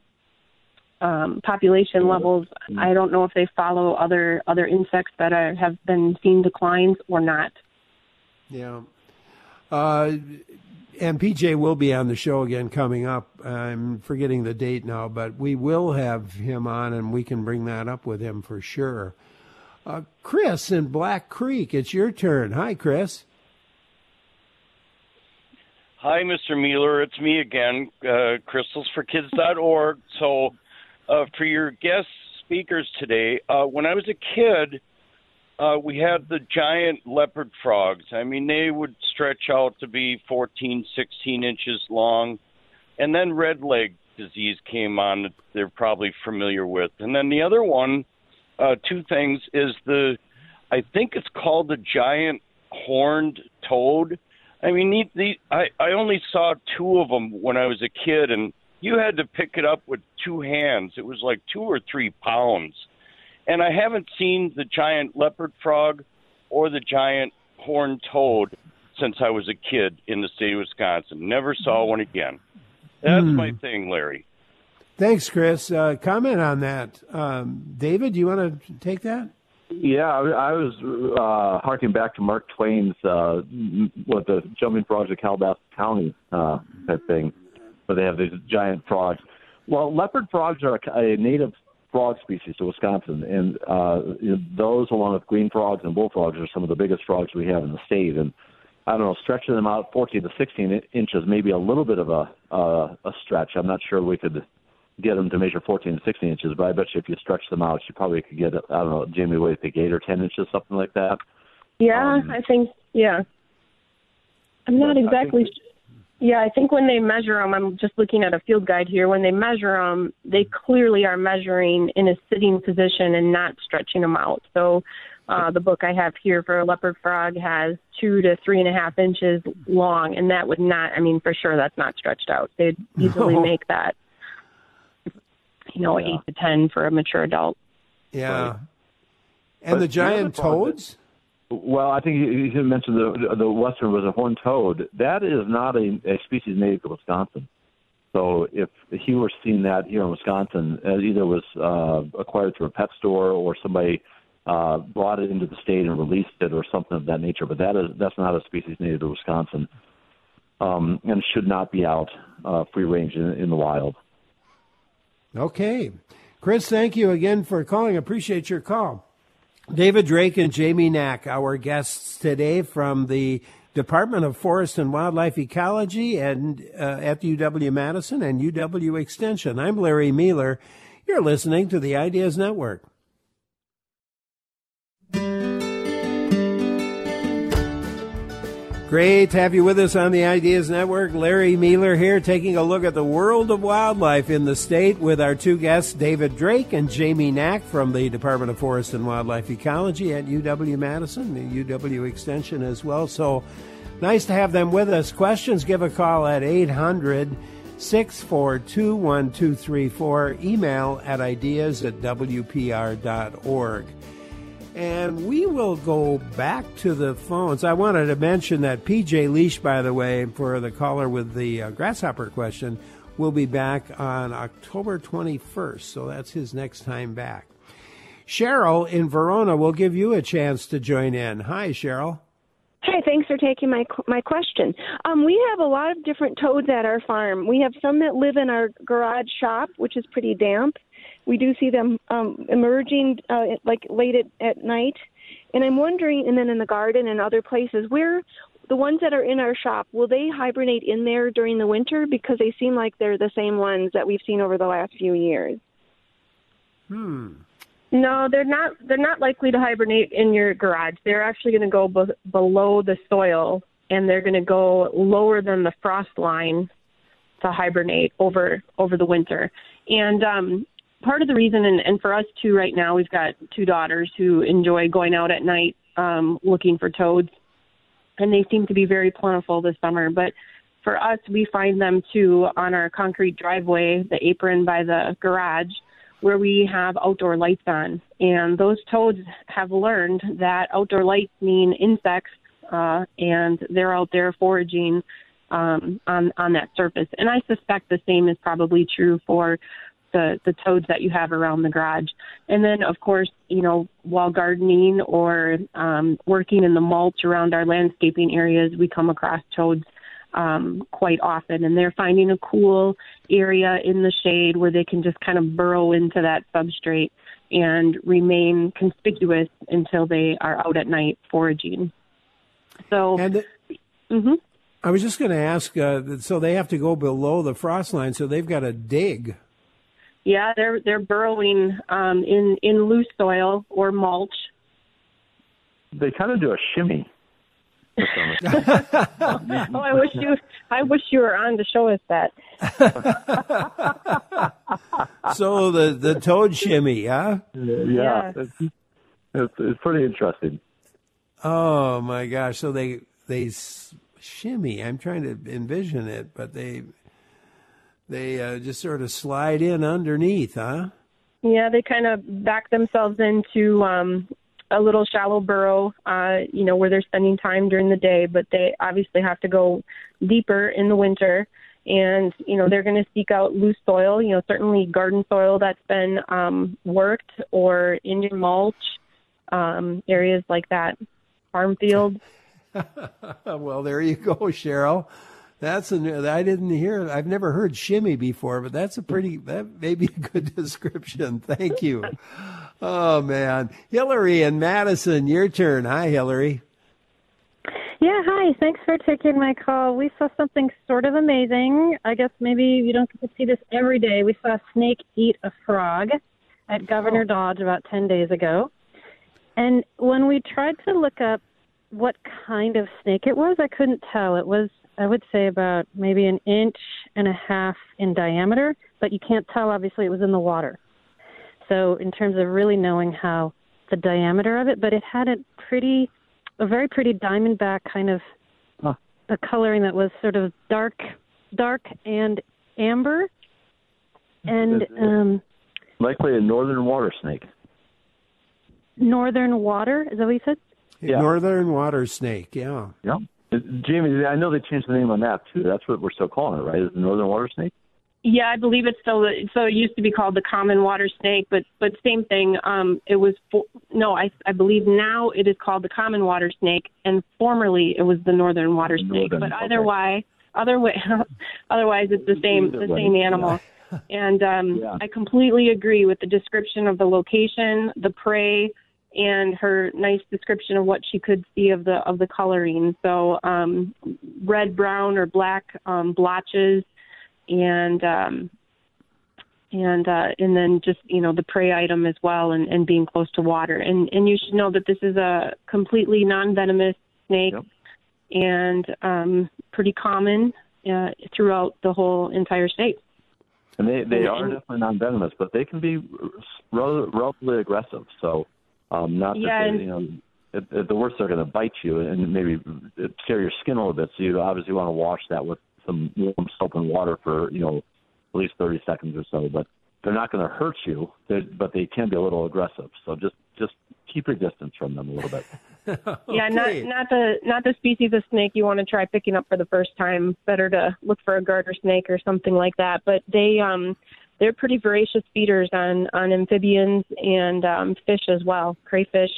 population levels, I don't know if they follow other insects that have been seeing declines or not. Yeah. And PJ will be on the show again coming up. I'm forgetting the date now, but we will have him on, and we can bring that up with him for sure. Chris in Black Creek, it's your turn. Hi, Chris. Hi, Mr. Mueller. It's me again, crystals4kids.org. So for your guest speakers today, when I was a kid, we had the giant leopard frogs. I mean, they would stretch out to be 14, 16 inches long. And then red leg disease came on that they're probably familiar with. And then the other one, two things, is I think it's called the giant horned toad. I mean, I only saw two of them when I was a kid, and you had to pick it up with two hands. It was like 2 or 3 pounds. And I haven't seen the giant leopard frog or the giant horned toad since I was a kid in the state of Wisconsin. Never saw one again. That's my thing, Larry. Thanks, Chris. Comment on that. David, do you want to take that? Yeah, I was harking back to Mark Twain's the jumping frogs of Calabasas County type thing, where they have these giant frogs. Well, leopard frogs are a native frog species to Wisconsin, and those, along with green frogs and bullfrogs, are some of the biggest frogs we have in the state. And I don't know, stretching them out 14 to 16 inches may be a little bit of a stretch. I'm not sure we could get them to measure 14 to 16 inches, but I bet you if you stretch them out, you probably could get, I don't know, Jamie, what do you think, 8 or 10 inches, something like that? Yeah, I think, yeah. I'm not exactly Yeah, I think when they measure them, I'm just looking at a field guide here, when they measure them, they clearly are measuring in a sitting position and not stretching them out. So the book I have here for a leopard frog has 2 to 3.5 inches long, and that would not, I mean, for sure that's not stretched out. They'd easily make that, 8 to 10 for a mature adult. Yeah. Right. And but the giant toads? Well, I think you mentioned the western was a horned toad. That is not a species native to Wisconsin. So if he were seeing that here in Wisconsin, it either was acquired through a pet store or somebody brought it into the state and released it or something of that nature. But that's not a species native to Wisconsin, and should not be out free range in the wild. Okay. Chris, thank you again for calling. Appreciate your call. David Drake and Jamie Knack, our guests today from the Department of Forest and Wildlife Ecology and at UW-Madison and UW Extension. I'm Larry Mueller. You're listening to the Ideas Network. Great to have you with us on the Ideas Network. Larry Mueller here, taking a look at the world of wildlife in the state with our two guests, David Drake and Jamie Knack from the Department of Forest and Wildlife Ecology at UW-Madison, the UW Extension as well. So nice to have them with us. Questions, give a call at 642-1234, email at ideas@wpr.org. And we will go back to the phones. I wanted to mention that PJ Leash, by the way, for the caller with the grasshopper question, will be back on October 21st, so that's his next time back. Cheryl in Verona will give you a chance to join in. Hi, Cheryl. Hi, thanks for taking my question. We have a lot of different toads at our farm. We have some that live in our garage shop, which is pretty damp. We do see them emerging like late at night. And I'm wondering, and then in the garden and other places, where the ones that are in our shop, will they hibernate in there during the winter? Because they seem like they're the same ones that we've seen over the last few years. No, they're not. They're not likely to hibernate in your garage. They're actually going to go below the soil, and they're going to go lower than the frost line to hibernate over the winter. And part of the reason, and for us too, right now, we've got two daughters who enjoy going out at night looking for toads, and they seem to be very plentiful this summer. But for us, we find them too on our concrete driveway, the apron by the garage, where we have outdoor lights on. And those toads have learned that outdoor lights mean insects, and they're out there foraging on that surface. And I suspect the same is probably true for the toads that you have around the garage. And then, of course, while gardening or working in the mulch around our landscaping areas, we come across toads quite often, and they're finding a cool area in the shade where they can just kind of burrow into that substrate and remain conspicuous until they are out at night foraging. So, I was just going to ask, so they have to go below the frost line, so they've got to dig. Yeah, they're burrowing in loose soil or mulch. They kind of do a shimmy. I wish you were on to show us that. So the toad shimmy, huh? Yeah. It's pretty interesting. Oh my gosh! So they shimmy. I'm trying to envision it, but they just sort of slide in underneath, huh? Yeah, they kind of back themselves into a little shallow burrow, where they're spending time during the day, but they obviously have to go deeper in the winter. And, they're going to seek out loose soil, certainly garden soil that's been worked, or Indian mulch, areas like that, farm fields. Well, there you go, Cheryl. I didn't hear. I've never heard shimmy before, but that may be a good description. Thank you. Oh man, Hillary and Madison, your turn. Hi, Hillary. Yeah, hi. Thanks for taking my call. We saw something sort of amazing. I guess maybe you don't get to see this every day. We saw a snake eat a frog at Governor Dodge about 10 days ago. And when we tried to look up what kind of snake it was, I couldn't tell. It was, I would say, about maybe 1.5 inches in diameter, but you can't tell, obviously, it was in the water. So in terms of really knowing how the diameter of it, but it had a very pretty diamondback kind of a coloring that was sort of dark and amber. And likely a northern water snake. Northern water, is that what you said? Yeah. Northern water snake, yeah. Yeah. Jamie, I know they changed the name on that, too. That's what we're still calling it, right? Is the northern water snake? Yeah, I believe it's still. So it used to be called the common water snake, but same thing. It was I believe now it is called the common water snake, and formerly it was the northern water snake. But otherwise it's the same animal. And I completely agree with the description of the location, the prey, and her nice description of what she could see of the coloring. So red, brown, or black blotches. And then just, the prey item as well, and being close to water. And you should know that this is a completely non-venomous snake, and pretty common throughout the whole entire state. And they are definitely non-venomous, but they can be relatively aggressive. So at the worst, they're going to bite you and maybe tear your skin a little bit. So you obviously want to wash that with some warm soap and water for, at least 30 seconds or so. But they're not going to hurt you, but they can be a little aggressive. So just keep your distance from them a little bit. Okay. Yeah, not the species of snake you want to try picking up for the first time. Better to look for a garter snake or something like that. But they're pretty voracious feeders on amphibians and fish as well, crayfish.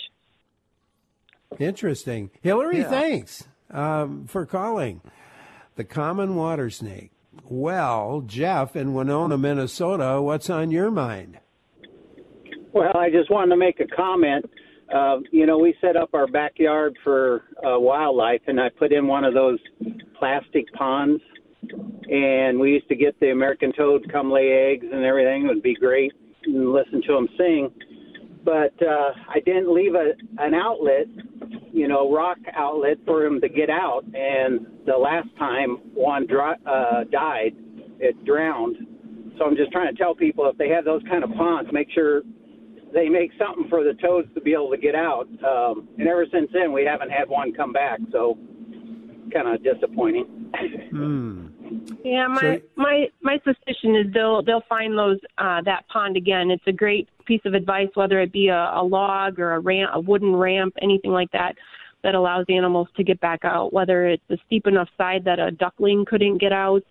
Interesting. Hillary, thanks for calling. The common water snake. Well, Jeff in Winona, Minnesota, what's on your mind? Well, I just wanted to make a comment. We set up our backyard for wildlife, and I put in one of those plastic ponds. And we used to get the American toad come lay eggs and everything. It would be great and listen to them sing. But I didn't leave an outlet, rock outlet for him to get out. And the last time one died, it drowned. So I'm just trying to tell people if they have those kind of ponds, make sure they make something for the toads to be able to get out. And ever since then, we haven't had one come back. So kind of disappointing. Yeah, my suspicion is they'll find that pond again. It's a great piece of advice, whether it be a log or a wooden ramp, anything like that allows animals to get back out. Whether it's a steep enough side that a duckling couldn't get out,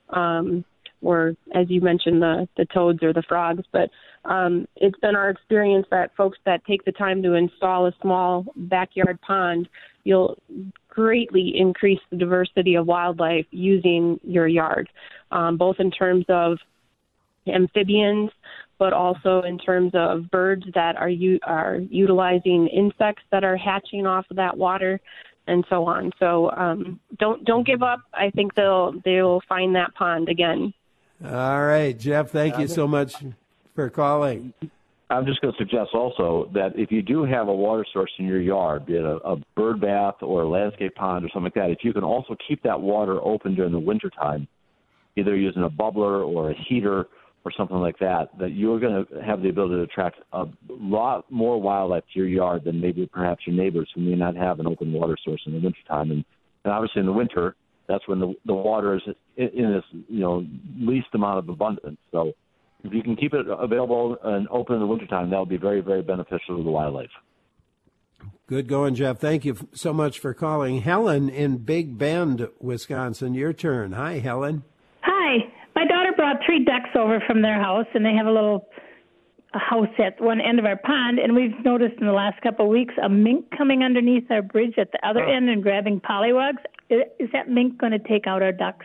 or as you mentioned, the toads or the frogs. But it's been our experience that folks that take the time to install a small backyard pond, you'll greatly increase the diversity of wildlife using your yard, both in terms of amphibians, but also in terms of birds that are utilizing insects that are hatching off of that water, and so on. So don't give up. I think they'll find that pond again. All right, Jeff, thank you so much for calling. I'm just going to suggest also that if you do have a water source in your yard, be it a bird bath or a landscape pond or something like that, if you can also keep that water open during the wintertime, either using a bubbler or a heater or something like that, that you're going to have the ability to attract a lot more wildlife to your yard than maybe perhaps your neighbors who may not have an open water source in the wintertime. And obviously in the winter, that's when the water is in its least amount of abundance. So if you can keep it available and open in the wintertime, that would be very, very beneficial to the wildlife. Good going, Jeff. Thank you so much for calling. Helen in Big Bend, Wisconsin, your turn. Hi, Helen. Hi. My daughter brought 3 ducks over from their house, and they have a house at one end of our pond, and we've noticed in the last couple of weeks a mink coming underneath our bridge at the other end and grabbing pollywogs. Is that mink going to take out our ducks?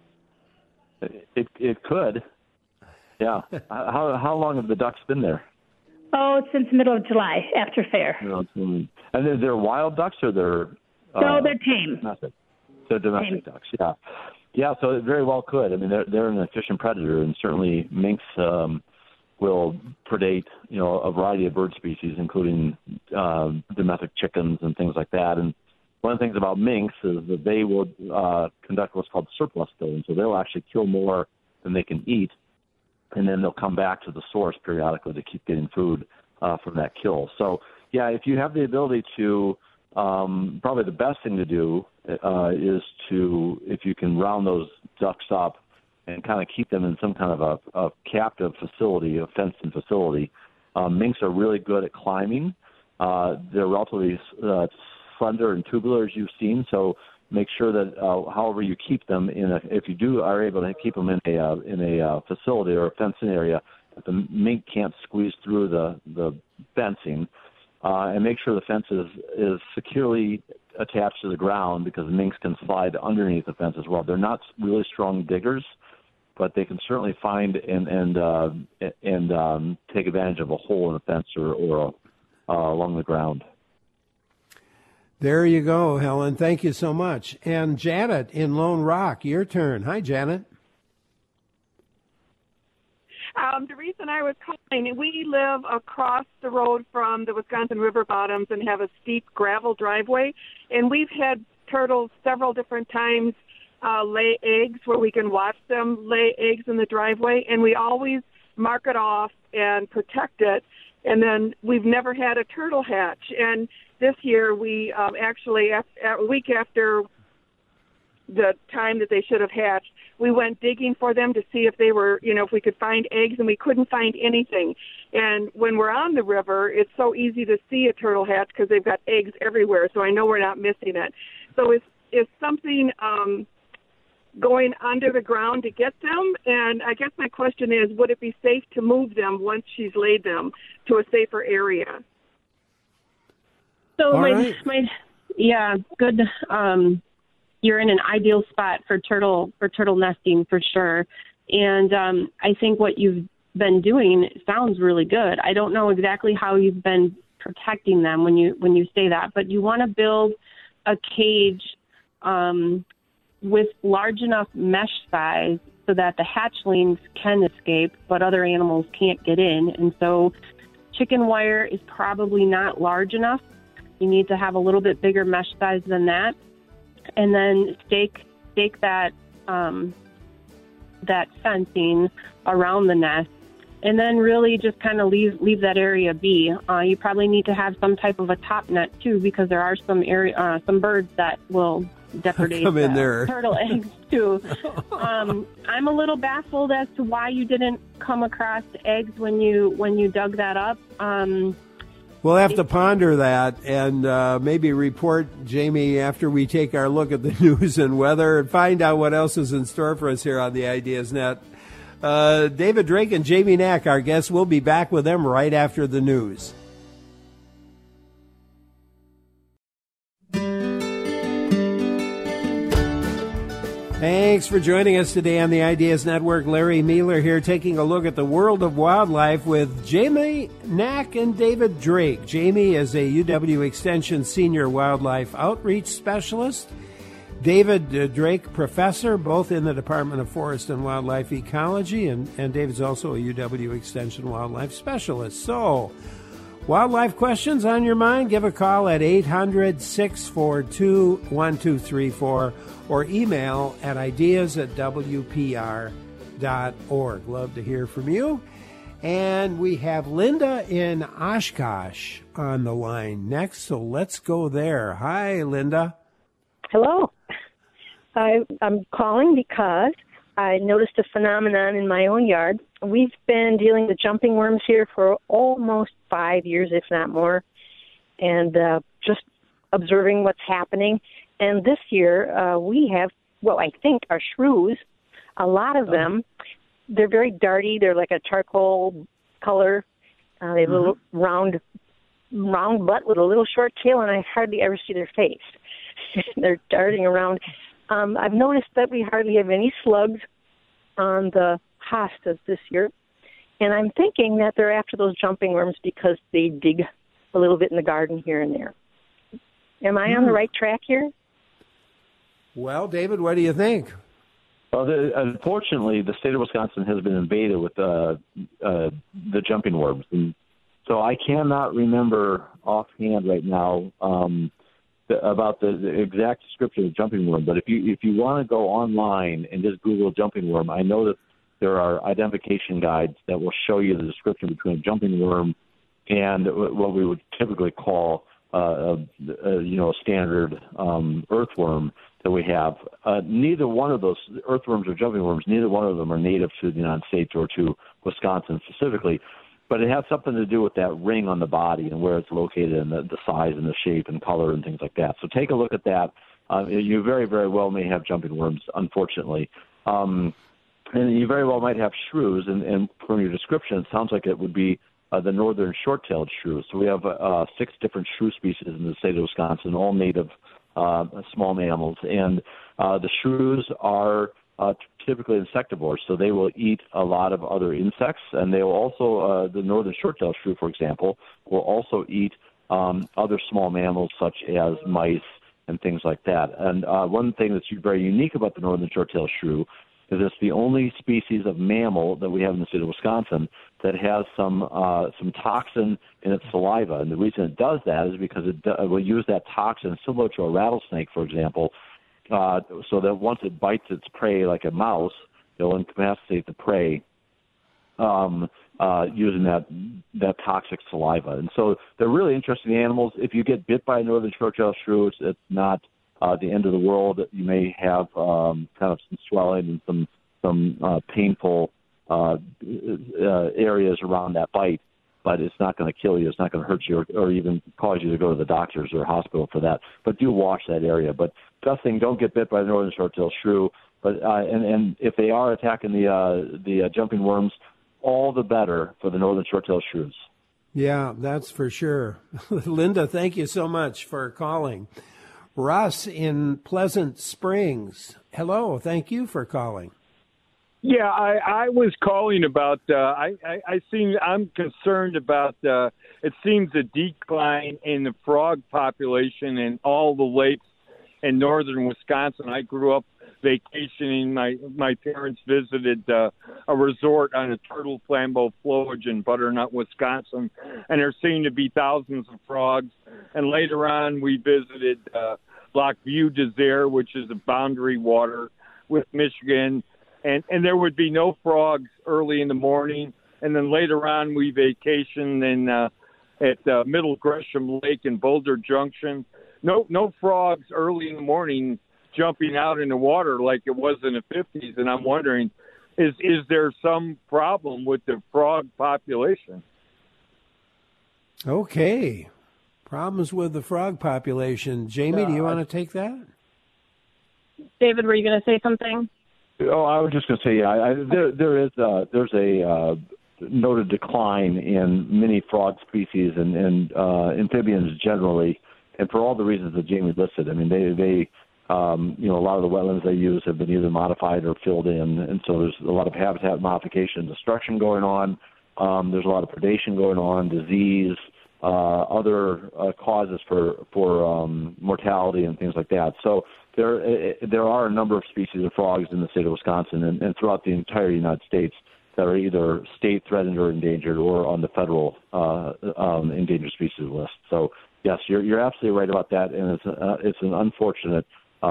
It could. Yeah. How long have the ducks been there? Oh, since the middle of July, after fair. And they're wild ducks or they're... No, they're tame. Domestic. They're domestic ducks, yeah. Yeah, so it very well could. I mean, they're an efficient predator, and certainly minks will predate, a variety of bird species, including domestic chickens and things like that. And one of the things about minks is that they will conduct what's called surplus killing. So they'll actually kill more than they can eat, and then they'll come back to the source periodically to keep getting food from that kill. So, yeah, if you have the ability to, probably the best thing to do is to, if you can round those ducks up and kind of keep them in some kind of a captive facility, a fenced-in facility. Minks are really good at climbing. They're relatively slender and tubular, as you've seen, so make sure that however you keep them if you are able to keep them in a facility or a fencing area, that the mink can't squeeze through the fencing, and make sure the fence is securely attached to the ground, because minks can slide underneath the fence as well. They're not really strong diggers, but they can certainly find and take advantage of a hole in the fence or along the ground. There you go, Helen. Thank you so much. And Janet in Lone Rock, your turn. Hi, Janet. The reason I was calling, we live across the road from the Wisconsin River bottoms and have a steep gravel driveway, and we've had turtles several different times lay eggs where we can watch them lay eggs in the driveway, and we always mark it off and protect it, and then we've never had a turtle hatch. And this year we actually, a week after the time that they should have hatched. We went digging for them to see if they were, if we could find eggs, and we couldn't find anything. And when we're on the river, it's so easy to see a turtle hatch because they've got eggs everywhere, so I know we're not missing it. So is something going under the ground to get them? And I guess my question is, would it be safe to move them once she's laid them to a safer area? So good. You're in an ideal spot for turtle nesting for sure. And I think what you've been doing sounds really good. I don't know exactly how you've been protecting them when you say that, but you want to build a cage with large enough mesh size so that the hatchlings can escape, but other animals can't get in. And so chicken wire is probably not large enough. You need to have a little bit bigger mesh size than that. And then stake that fencing around the nest, and then really just kind of leave that area be. You probably need to have some type of a top net too, because there are some birds that will depredate come in there. Turtle eggs too. I'm a little baffled as to why you didn't come across eggs when you dug that up. We'll have to ponder that and maybe report, Jamie, after we take our look at the news and weather and find out what else is in store for us here on the Ideas Net. David Drake and Jamie Knack, our guests, will be back with them right after the news. Thanks for joining us today on the Ideas Network. Larry Mealer here, taking a look at the world of wildlife with Jamie Knack and David Drake. Jamie is a UW Extension Senior Wildlife Outreach Specialist. David Drake, professor, both in the Department of Forest and Wildlife Ecology, and David's also a UW Extension Wildlife Specialist. So, wildlife questions on your mind? Give a call at 800-642-1234 or email at ideas@wpr.org. Love to hear from you. And we have Linda in Oshkosh on the line next, so let's go there. Hi, Linda. Hello. I'm calling because I noticed a phenomenon in my own yard. We've been dealing with jumping worms here for almost 5 years, if not more, and just observing what's happening. And this year we have, I think are shrews. A lot of them. They're very darty. They're like a charcoal color. They have a little round butt with a little short tail, and I hardly ever see their face. They're darting around. I've noticed that we hardly have any slugs on the hostas this year, and I'm thinking that they're after those jumping worms because they dig a little bit in the garden here and there. Am I on the right track here? Well, David, what do you think? Well, unfortunately, the state of Wisconsin has been invaded with the jumping worms, and so I cannot remember offhand right now about the exact description of jumping worm. But if you want to go online and just Google jumping worm, I know that there are identification guides that will show you the description between a jumping worm and what we would typically call a standard earthworm that we have. Neither one of those earthworms or jumping worms, neither one of them are native to the United States or to Wisconsin specifically. But it has something to do with that ring on the body and where it's located and the size and the shape and color and things like that. So take a look at that. You very, very well may have jumping worms, unfortunately. And you very well might have shrews. And from your description, it sounds like it would be the northern short-tailed shrew. So we have 6 different shrew species in the state of Wisconsin, all native small mammals. And the shrews are typically insectivores, so they will eat a lot of other insects, and they will also, the northern short-tailed shrew, for example, will also eat other small mammals such as mice and things like that. And one thing that's very unique about the northern short-tailed shrew is it's the only species of mammal that we have in the state of Wisconsin that has some toxin in its saliva. And the reason it does that is because it will use that toxin similar to a rattlesnake, for example, so that once it bites its prey like a mouse, it'll incapacitate the prey using that toxic saliva. And so they're really interesting animals. If you get bit by a northern short-tailed shrew, it's not the end of the world, you may have kind of some swelling and some painful areas around that bite, but it's not going to kill you. It's not going to hurt you or even cause you to go to the doctors or hospital for that. But do wash that area. But best thing, don't get bit by the northern short-tailed shrew. But and if they are attacking the jumping worms, all the better for the northern short-tailed shrews. Yeah, that's for sure. Linda, thank you so much for calling. Russ in Pleasant Springs. Hello, thank you for calling. Yeah, I was calling about. I'm concerned about. It seems a decline in the frog population in all the lakes in northern Wisconsin. I grew up vacationing. My parents visited a resort on a turtle flambeau flowage in Butternut, Wisconsin, and there seemed to be thousands of frogs. And later on, we visited Lac Vieux Desert, which is a boundary water with Michigan. And there would be no frogs early in the morning. And then later on, we vacationed at Middle Gresham Lake in Boulder Junction. No frogs early in the morning jumping out in the water like it was in the 50s. And I'm wondering, is there some problem with the frog population? Okay. Problems with the frog population. Jamie, do you want to take that? David, were you going to say something? Oh, I was just going to say, there's a noted decline in many frog species and amphibians generally, and for all the reasons that Jamie listed. I mean, they a lot of the wetlands they use have been either modified or filled in, and so there's a lot of habitat modification and destruction going on. There's a lot of predation going on, disease, other causes for mortality and things like that. So there are a number of species of frogs in the state of Wisconsin and throughout the entire United States that are either state threatened or endangered or on the federal endangered species list. So yes, you're absolutely right about that, and it's an unfortunate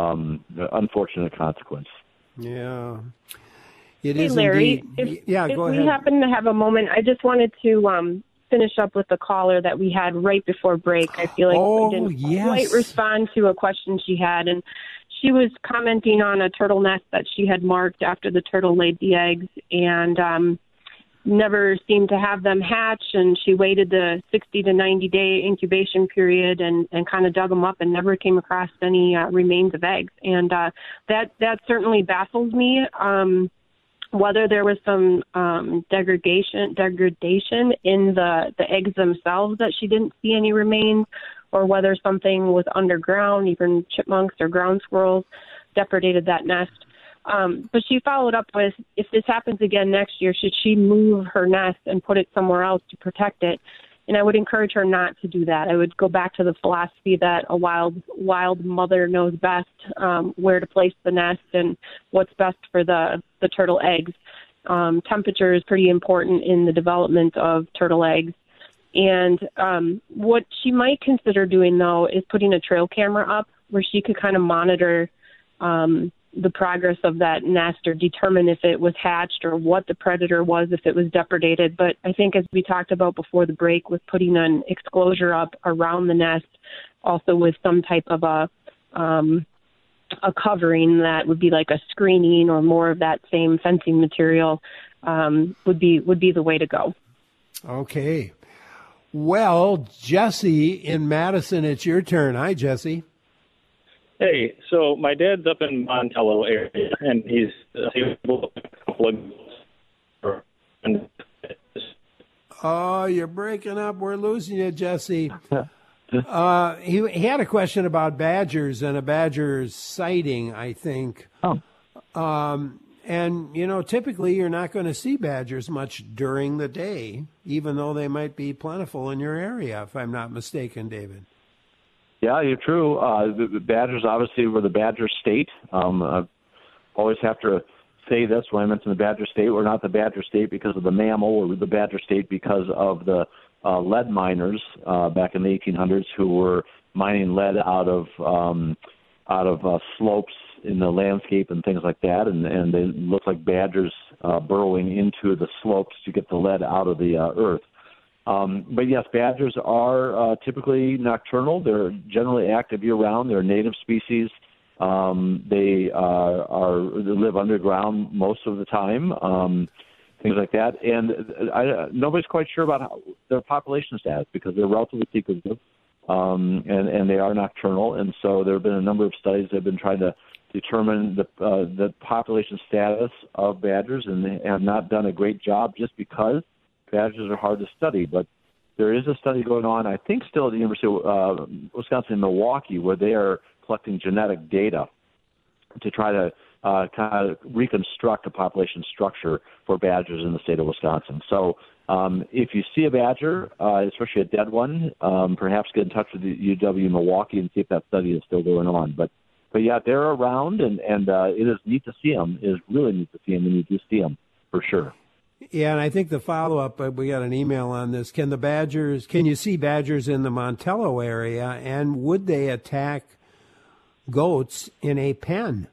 consequence. Yeah. It hey, is Larry, indeed. If go we ahead. happen to have a moment, I just wanted to finish up with the caller that we had right before break. I feel like we didn't quite respond to a question she had, and she was commenting on a turtle nest that she had marked after the turtle laid the eggs and never seemed to have them hatch, and she waited the 60 to 90-day incubation period and kind of dug them up and never came across any remains of eggs. And that certainly baffles me. Whether there was some degradation in the eggs themselves that she didn't see any remains, or whether something was underground, even chipmunks or ground squirrels depredated that nest. But she followed up with, if this happens again next year, should she move her nest and put it somewhere else to protect it? And I would encourage her not to do that. I would go back to the philosophy that a wild mother knows best where to place the nest and what's best for the turtle eggs. Temperature is pretty important in the development of turtle eggs. And what she might consider doing, though, is putting a trail camera up where she could kind of monitor the progress of that nest or determine if it was hatched or what the predator was, if it was depredated. But I think, as we talked about before the break, with putting an exclosure up around the nest, also with some type of a covering that would be like a screening or more of that same fencing material, would be the way to go. Okay. Well, Jesse in Madison, it's your turn. Hi, Jesse. Hey, so my dad's up in Montello area, and he's able to a couple of. Oh, you're breaking up. We're losing you, Jesse. He had a question about badgers and a badger sighting, I think. And, typically you're not going to see badgers much during the day, even though they might be plentiful in your area, if I'm not mistaken, David. Yeah, you're true. The badgers, obviously, were the badger state. I always have to say this when I mention the badger state. We're not the badger state because of the mammal. We're the badger state because of the lead miners back in the 1800s who were mining lead out of slopes in the landscape and things like that. And they look like badgers burrowing into the slopes to get the lead out of the earth. But yes, badgers are typically nocturnal. They're generally active year-round. They're a native species. They live underground most of the time, things like that. And nobody's quite sure about their population status because they're relatively secretive, and they are nocturnal. And so there have been a number of studies that have been trying to determine the population status of badgers, and they have not done a great job just because badgers are hard to study. But there is a study going on, I think still at the University of Wisconsin in Milwaukee, where they are collecting genetic data to try to kind of reconstruct a population structure for badgers in the state of Wisconsin. So if you see a badger, especially a dead one, perhaps get in touch with the UW Milwaukee and see if that study is still going on. But yeah, they're around, and it is neat to see them. It is really neat to see them when you do see them, for sure. Yeah, and I think the follow-up, we got an email on this. Can you see badgers in the Montello area, and would they attack goats in a pen?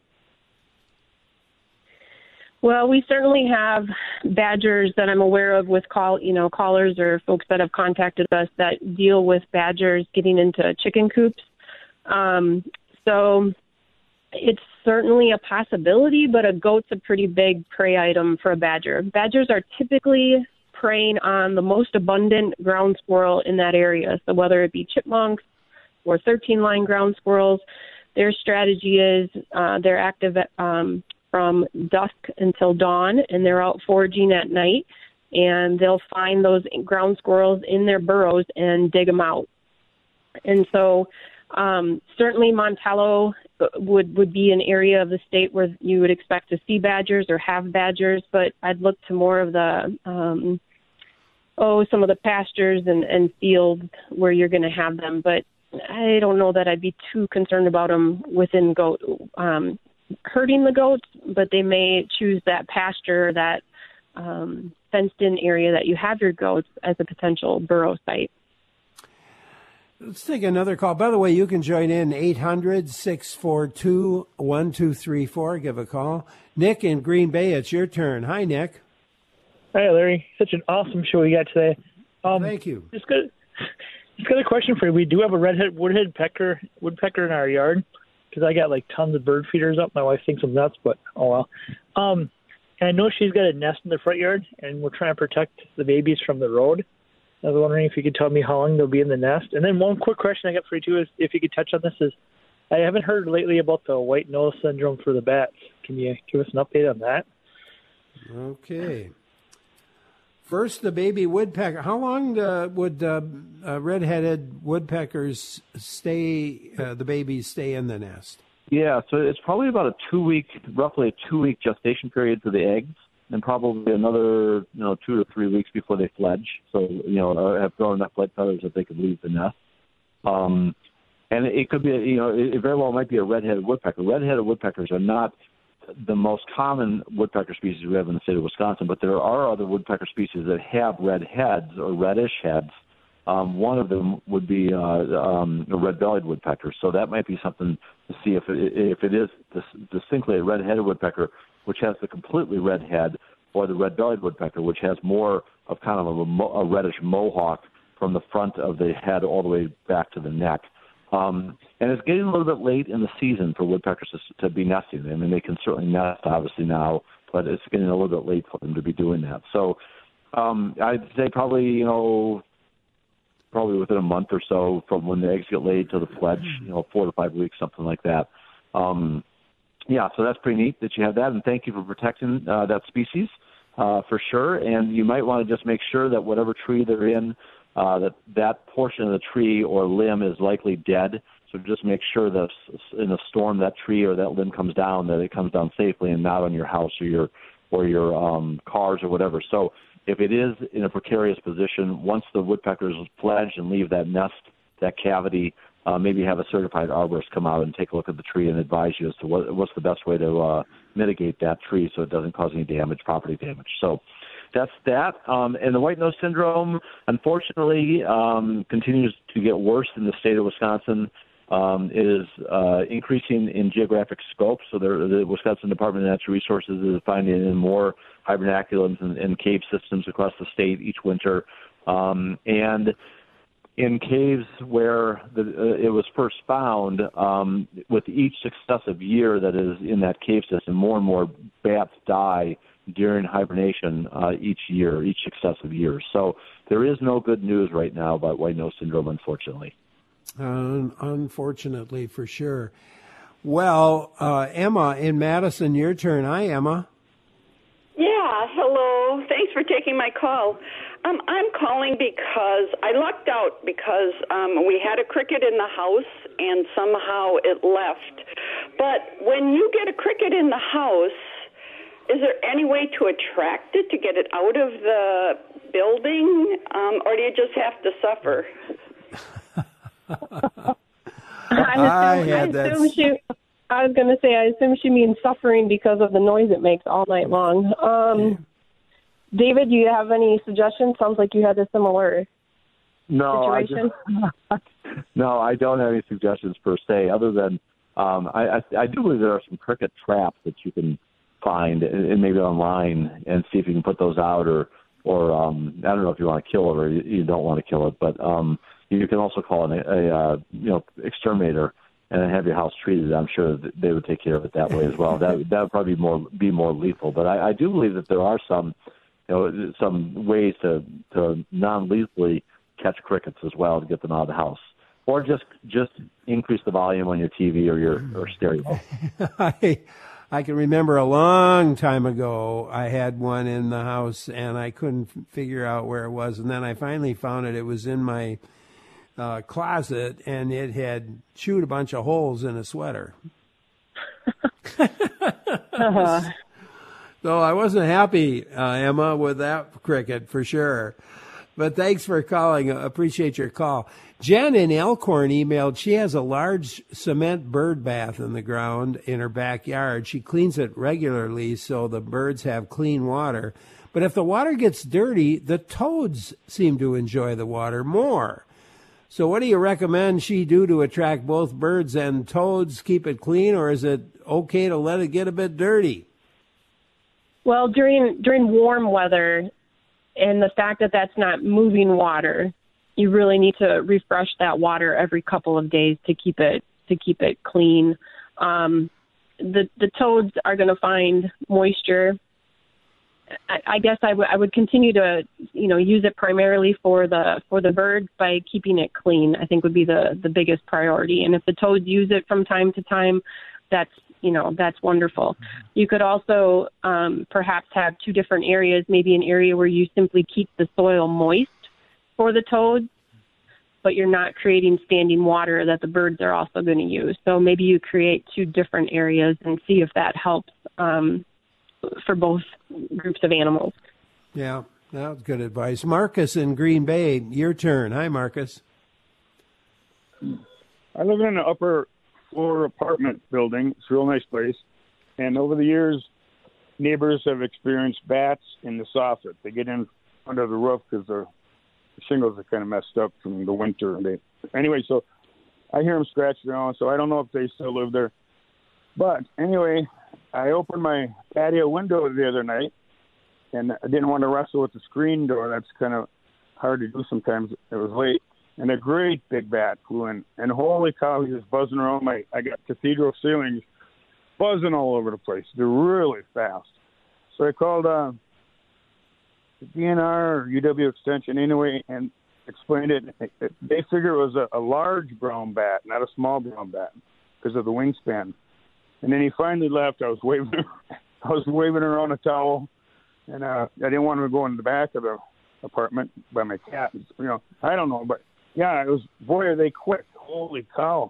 Well, we certainly have badgers that I'm aware of with callers or folks that have contacted us that deal with badgers getting into chicken coops. So it's certainly a possibility, but a goat's a pretty big prey item for a badger. Badgers are typically preying on the most abundant ground squirrel in that area. So whether it be chipmunks or 13-line ground squirrels, their strategy is they're active from dusk until dawn, and they're out foraging at night, and they'll find those ground squirrels in their burrows and dig them out. And so certainly Montello would be an area of the state where you would expect to see badgers or have badgers, but I'd look to more of the some of the pastures and fields where you're going to have them. But I don't know that I'd be too concerned about them within hurting the goats, but they may choose that pasture, that fenced-in area that you have your goats as a potential burrow site. Let's take another call. By the way, you can join in 800-642-1234. Give a call. Nick in Green Bay, it's your turn. Hi, Nick. Hi, Larry. Such an awesome show you got today. Thank you. Just got a question for you. We do have a woodpecker in our yard because I got like tons of bird feeders up. My wife thinks I'm nuts, but oh well. And I know she's got a nest in the front yard, and we're trying to protect the babies from the road. I was wondering if you could tell me how long they'll be in the nest. And then one quick question I got for you, too, is if you could touch on this, is I haven't heard lately about the white nose syndrome for the bats. Can you give us an update on that? Okay. First, the baby woodpecker. How long would red-headed woodpeckers the babies stay in the nest? Yeah, so it's probably about roughly a 2-week gestation period for the eggs, and probably another 2 to 3 weeks before they fledge. So have grown enough flight feathers that they could leave the nest. And it could be it very well might be a red-headed woodpecker. Red-headed woodpeckers are not the most common woodpecker species we have in the state of Wisconsin, but there are other woodpecker species that have red heads or reddish heads. One of them would be a red-bellied woodpecker. So that might be something to see if it is distinctly a red-headed woodpecker, which has the completely red head, or the red-bellied woodpecker, which has more of kind of a reddish mohawk from the front of the head all the way back to the neck. And it's getting a little bit late in the season for woodpeckers to be nesting. I mean, they can certainly nest, obviously, now, but it's getting a little bit late for them to be doing that. So I'd say probably within a month or so from when the eggs get laid to the fledge, 4 to 5 weeks, something like that. Yeah, so that's pretty neat that you have that, and thank you for protecting that species for sure. And you might want to just make sure that whatever tree they're in, that portion of the tree or limb is likely dead. So just make sure that in a storm that tree or that limb comes down, that it comes down safely and not on your house or your cars or whatever. So if it is in a precarious position, once the woodpeckers fledge and leave that nest, that cavity, maybe have a certified arborist come out and take a look at the tree and advise you as to what's the best way to mitigate that tree so it doesn't cause any damage, property damage. So that's that. And the white nose syndrome, unfortunately, continues to get worse in the state of Wisconsin. It is increasing in geographic scope. So the Wisconsin Department of Natural Resources is finding in more hibernaculums and cave systems across the state each winter, And in caves where it was first found, with each successive year that is in that cave system, more and more bats die during hibernation each successive year. So there is no good news right now about white nose syndrome, unfortunately. Unfortunately, for sure. Well, Emma in Madison, your turn. Hi, Emma. Yeah, hello. Thanks for taking my call. I'm calling because I lucked out because we had a cricket in the house and somehow it left. But when you get a cricket in the house, is there any way to attract it, to get it out of the building, or do you just have to suffer? I was going to say, I assume she means suffering because of the noise it makes all night long. David, do you have any suggestions? Sounds like you had a similar situation. No, I don't have any suggestions per se, other than I do believe there are some cricket traps that you can find and maybe online and see if you can put those out, or I don't know if you want to kill it or you don't want to kill it, but you can also call it a exterminator and have your house treated. I'm sure that they would take care of it that way as well. That would probably be more lethal. But I do believe that there are some ways to non-lethally catch crickets as well to get them out of the house, or just increase the volume on your TV or your stereo. I can remember a long time ago I had one in the house and I couldn't figure out where it was, and then I finally found it. It was in my closet, and it had chewed a bunch of holes in a sweater. So I wasn't happy, Emma, with that cricket for sure. But thanks for calling. Appreciate your call. Jen in Elkhorn emailed, she has a large cement bird bath in the ground in her backyard. She cleans it regularly so the birds have clean water. But if the water gets dirty, the toads seem to enjoy the water more. So what do you recommend she do to attract both birds and toads? Keep it clean, or is it okay to let it get a bit dirty? Well, during warm weather, and the fact that that's not moving water, you really need to refresh that water every couple of days to keep it clean. The toads are going to find moisture. I guess I would continue to use it primarily for the birds by keeping it clean. I think would be the biggest priority. And if the toads use it from time to time, that's wonderful. You could also perhaps have two different areas, maybe an area where you simply keep the soil moist for the toads, but you're not creating standing water that the birds are also going to use. So maybe you create two different areas and see if that helps for both groups of animals. Yeah, that was good advice. Marcus in Green Bay, your turn. Hi, Marcus. I live in an upper floor apartment building. It's a real nice place. And over the years, neighbors have experienced bats in the soffit. They get in under the roof because the shingles are kind of messed up from the winter. Anyway, so I hear them scratching around, so I don't know if they still live there. But anyway, I opened my patio window the other night, and I didn't want to wrestle with the screen door. That's kind of hard to do sometimes. It was late. And a great big bat flew in. And holy cow, he was buzzing around I got cathedral ceilings, buzzing all over the place. They're really fast. So I called the DNR or UW Extension anyway and explained it. They figured it was a large brown bat, not a small brown bat, because of the wingspan. And then he finally left. I was waving around a towel, and I didn't want him to go in the back of the apartment by my cat. I don't know, but yeah, it was. Boy, are they quick! Holy cow!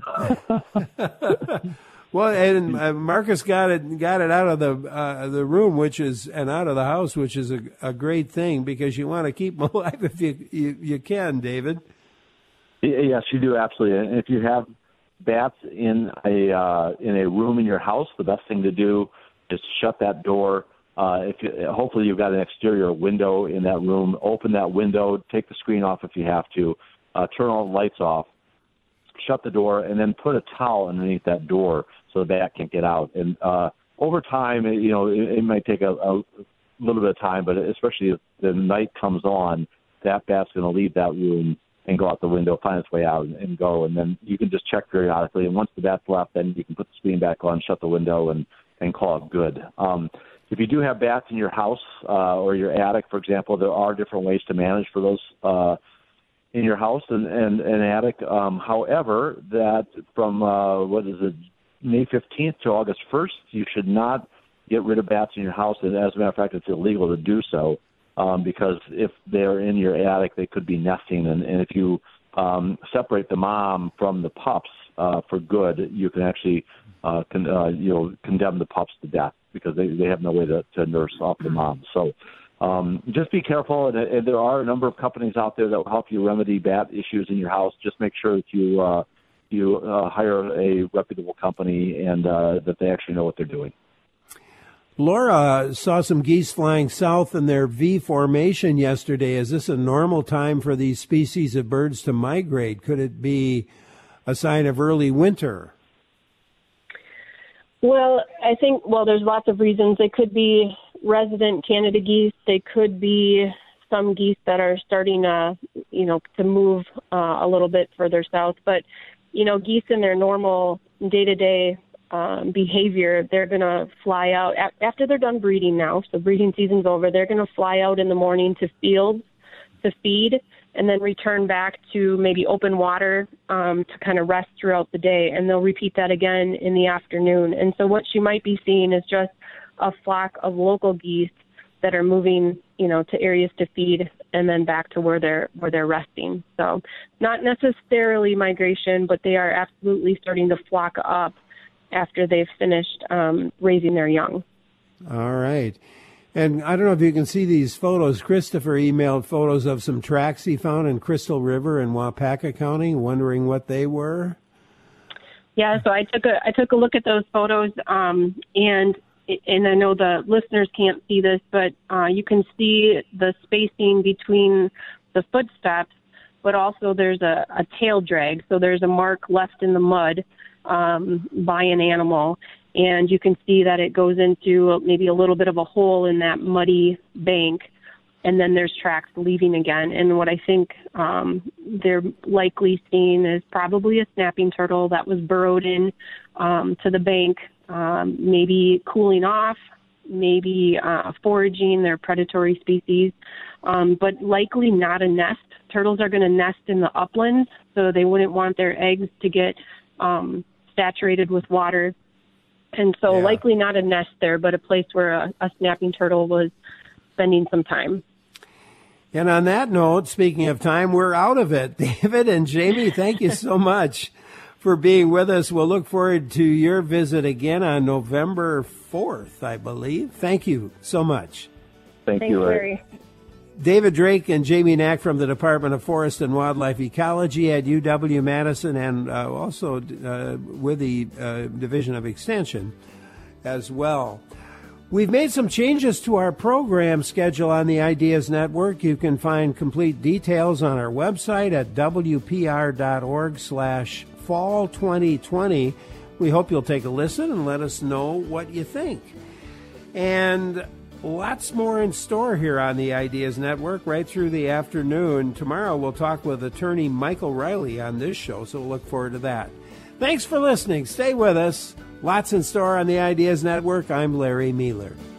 Well, and Marcus got it out of the room, and out of the house, which is a great thing because you want to keep them alive if you can, David. Yes, you do absolutely. And if you have bats in a room in your house, the best thing to do is shut that door. Hopefully you've got an exterior window in that room. Open that window, take the screen off if you have to, turn all the lights off, shut the door, and then put a towel underneath that door so the bat can't get out. And over time, it might take a little bit of time, but especially if the night comes on, that bat's going to leave that room and go out the window, find its way out, and go. And then you can just check periodically. And once the bat's left, then you can put the screen back on, shut the window, and call it good. If you do have bats in your house or your attic, for example, there are different ways to manage for those in your house and attic. However, that from May 15th to August 1st, you should not get rid of bats in your house. And as a matter of fact, it's illegal to do so because if they're in your attic, they could be nesting. And if you separate the mom from the pups for good, you can actually condemn the pups to death because they have no way to nurse off the mom. So just be careful. And there are a number of companies out there that will help you remedy bat issues in your house. Just make sure that you hire a reputable company and that they actually know what they're doing. Laura saw some geese flying south in their V formation yesterday. Is this a normal time for these species of birds to migrate? Could it be a sign of early winter? Well, I think, there's lots of reasons. They could be resident Canada geese. They could be some geese that are starting to move a little bit further south. But, geese in their normal day-to-day behavior, they're going to fly out after they're done breeding now. So breeding season's over. They're going to fly out in the morning to fields to feed and then return back to maybe open water to kind of rest throughout the day. And they'll repeat that again in the afternoon. And so what you might be seeing is just a flock of local geese that are moving, to areas to feed and then back to where they're resting. So not necessarily migration, but they are absolutely starting to flock up after they've finished raising their young. All right. And I don't know if you can see these photos. Christopher emailed photos of some tracks he found in Crystal River in Waupaca County, wondering what they were. Yeah, so I took a look at those photos, and I know the listeners can't see this, but you can see the spacing between the footsteps, but also there's a tail drag. So there's a mark left in the mud by an animal, and you can see that it goes into maybe a little bit of a hole in that muddy bank, and then there's tracks leaving again. And what I think they're likely seeing is probably a snapping turtle that was burrowed in to the bank, maybe cooling off, maybe foraging. They're predatory species, but likely not a nest. Turtles are going to nest in the uplands, so they wouldn't want their eggs to get saturated with water. And so likely not a nest there, but a place where a snapping turtle was spending some time. And on that note, speaking of time, we're out of it. David and Jamie, thank you so much for being with us. We'll look forward to your visit again on November 4th, I believe. Thank you so much. Thank you, Larry. David Drake and Jamie Knack from the Department of Forest and Wildlife Ecology at UW-Madison and also with the Division of Extension as well. We've made some changes to our program schedule on the Ideas Network. You can find complete details on our website at wpr.org/fall2020. We hope you'll take a listen and let us know what you think. And lots more in store here on the Ideas Network right through the afternoon. Tomorrow we'll talk with attorney Michael Riley on this show, so we'll look forward to that. Thanks for listening. Stay with us. Lots in store on the Ideas Network. I'm Larry Mealer.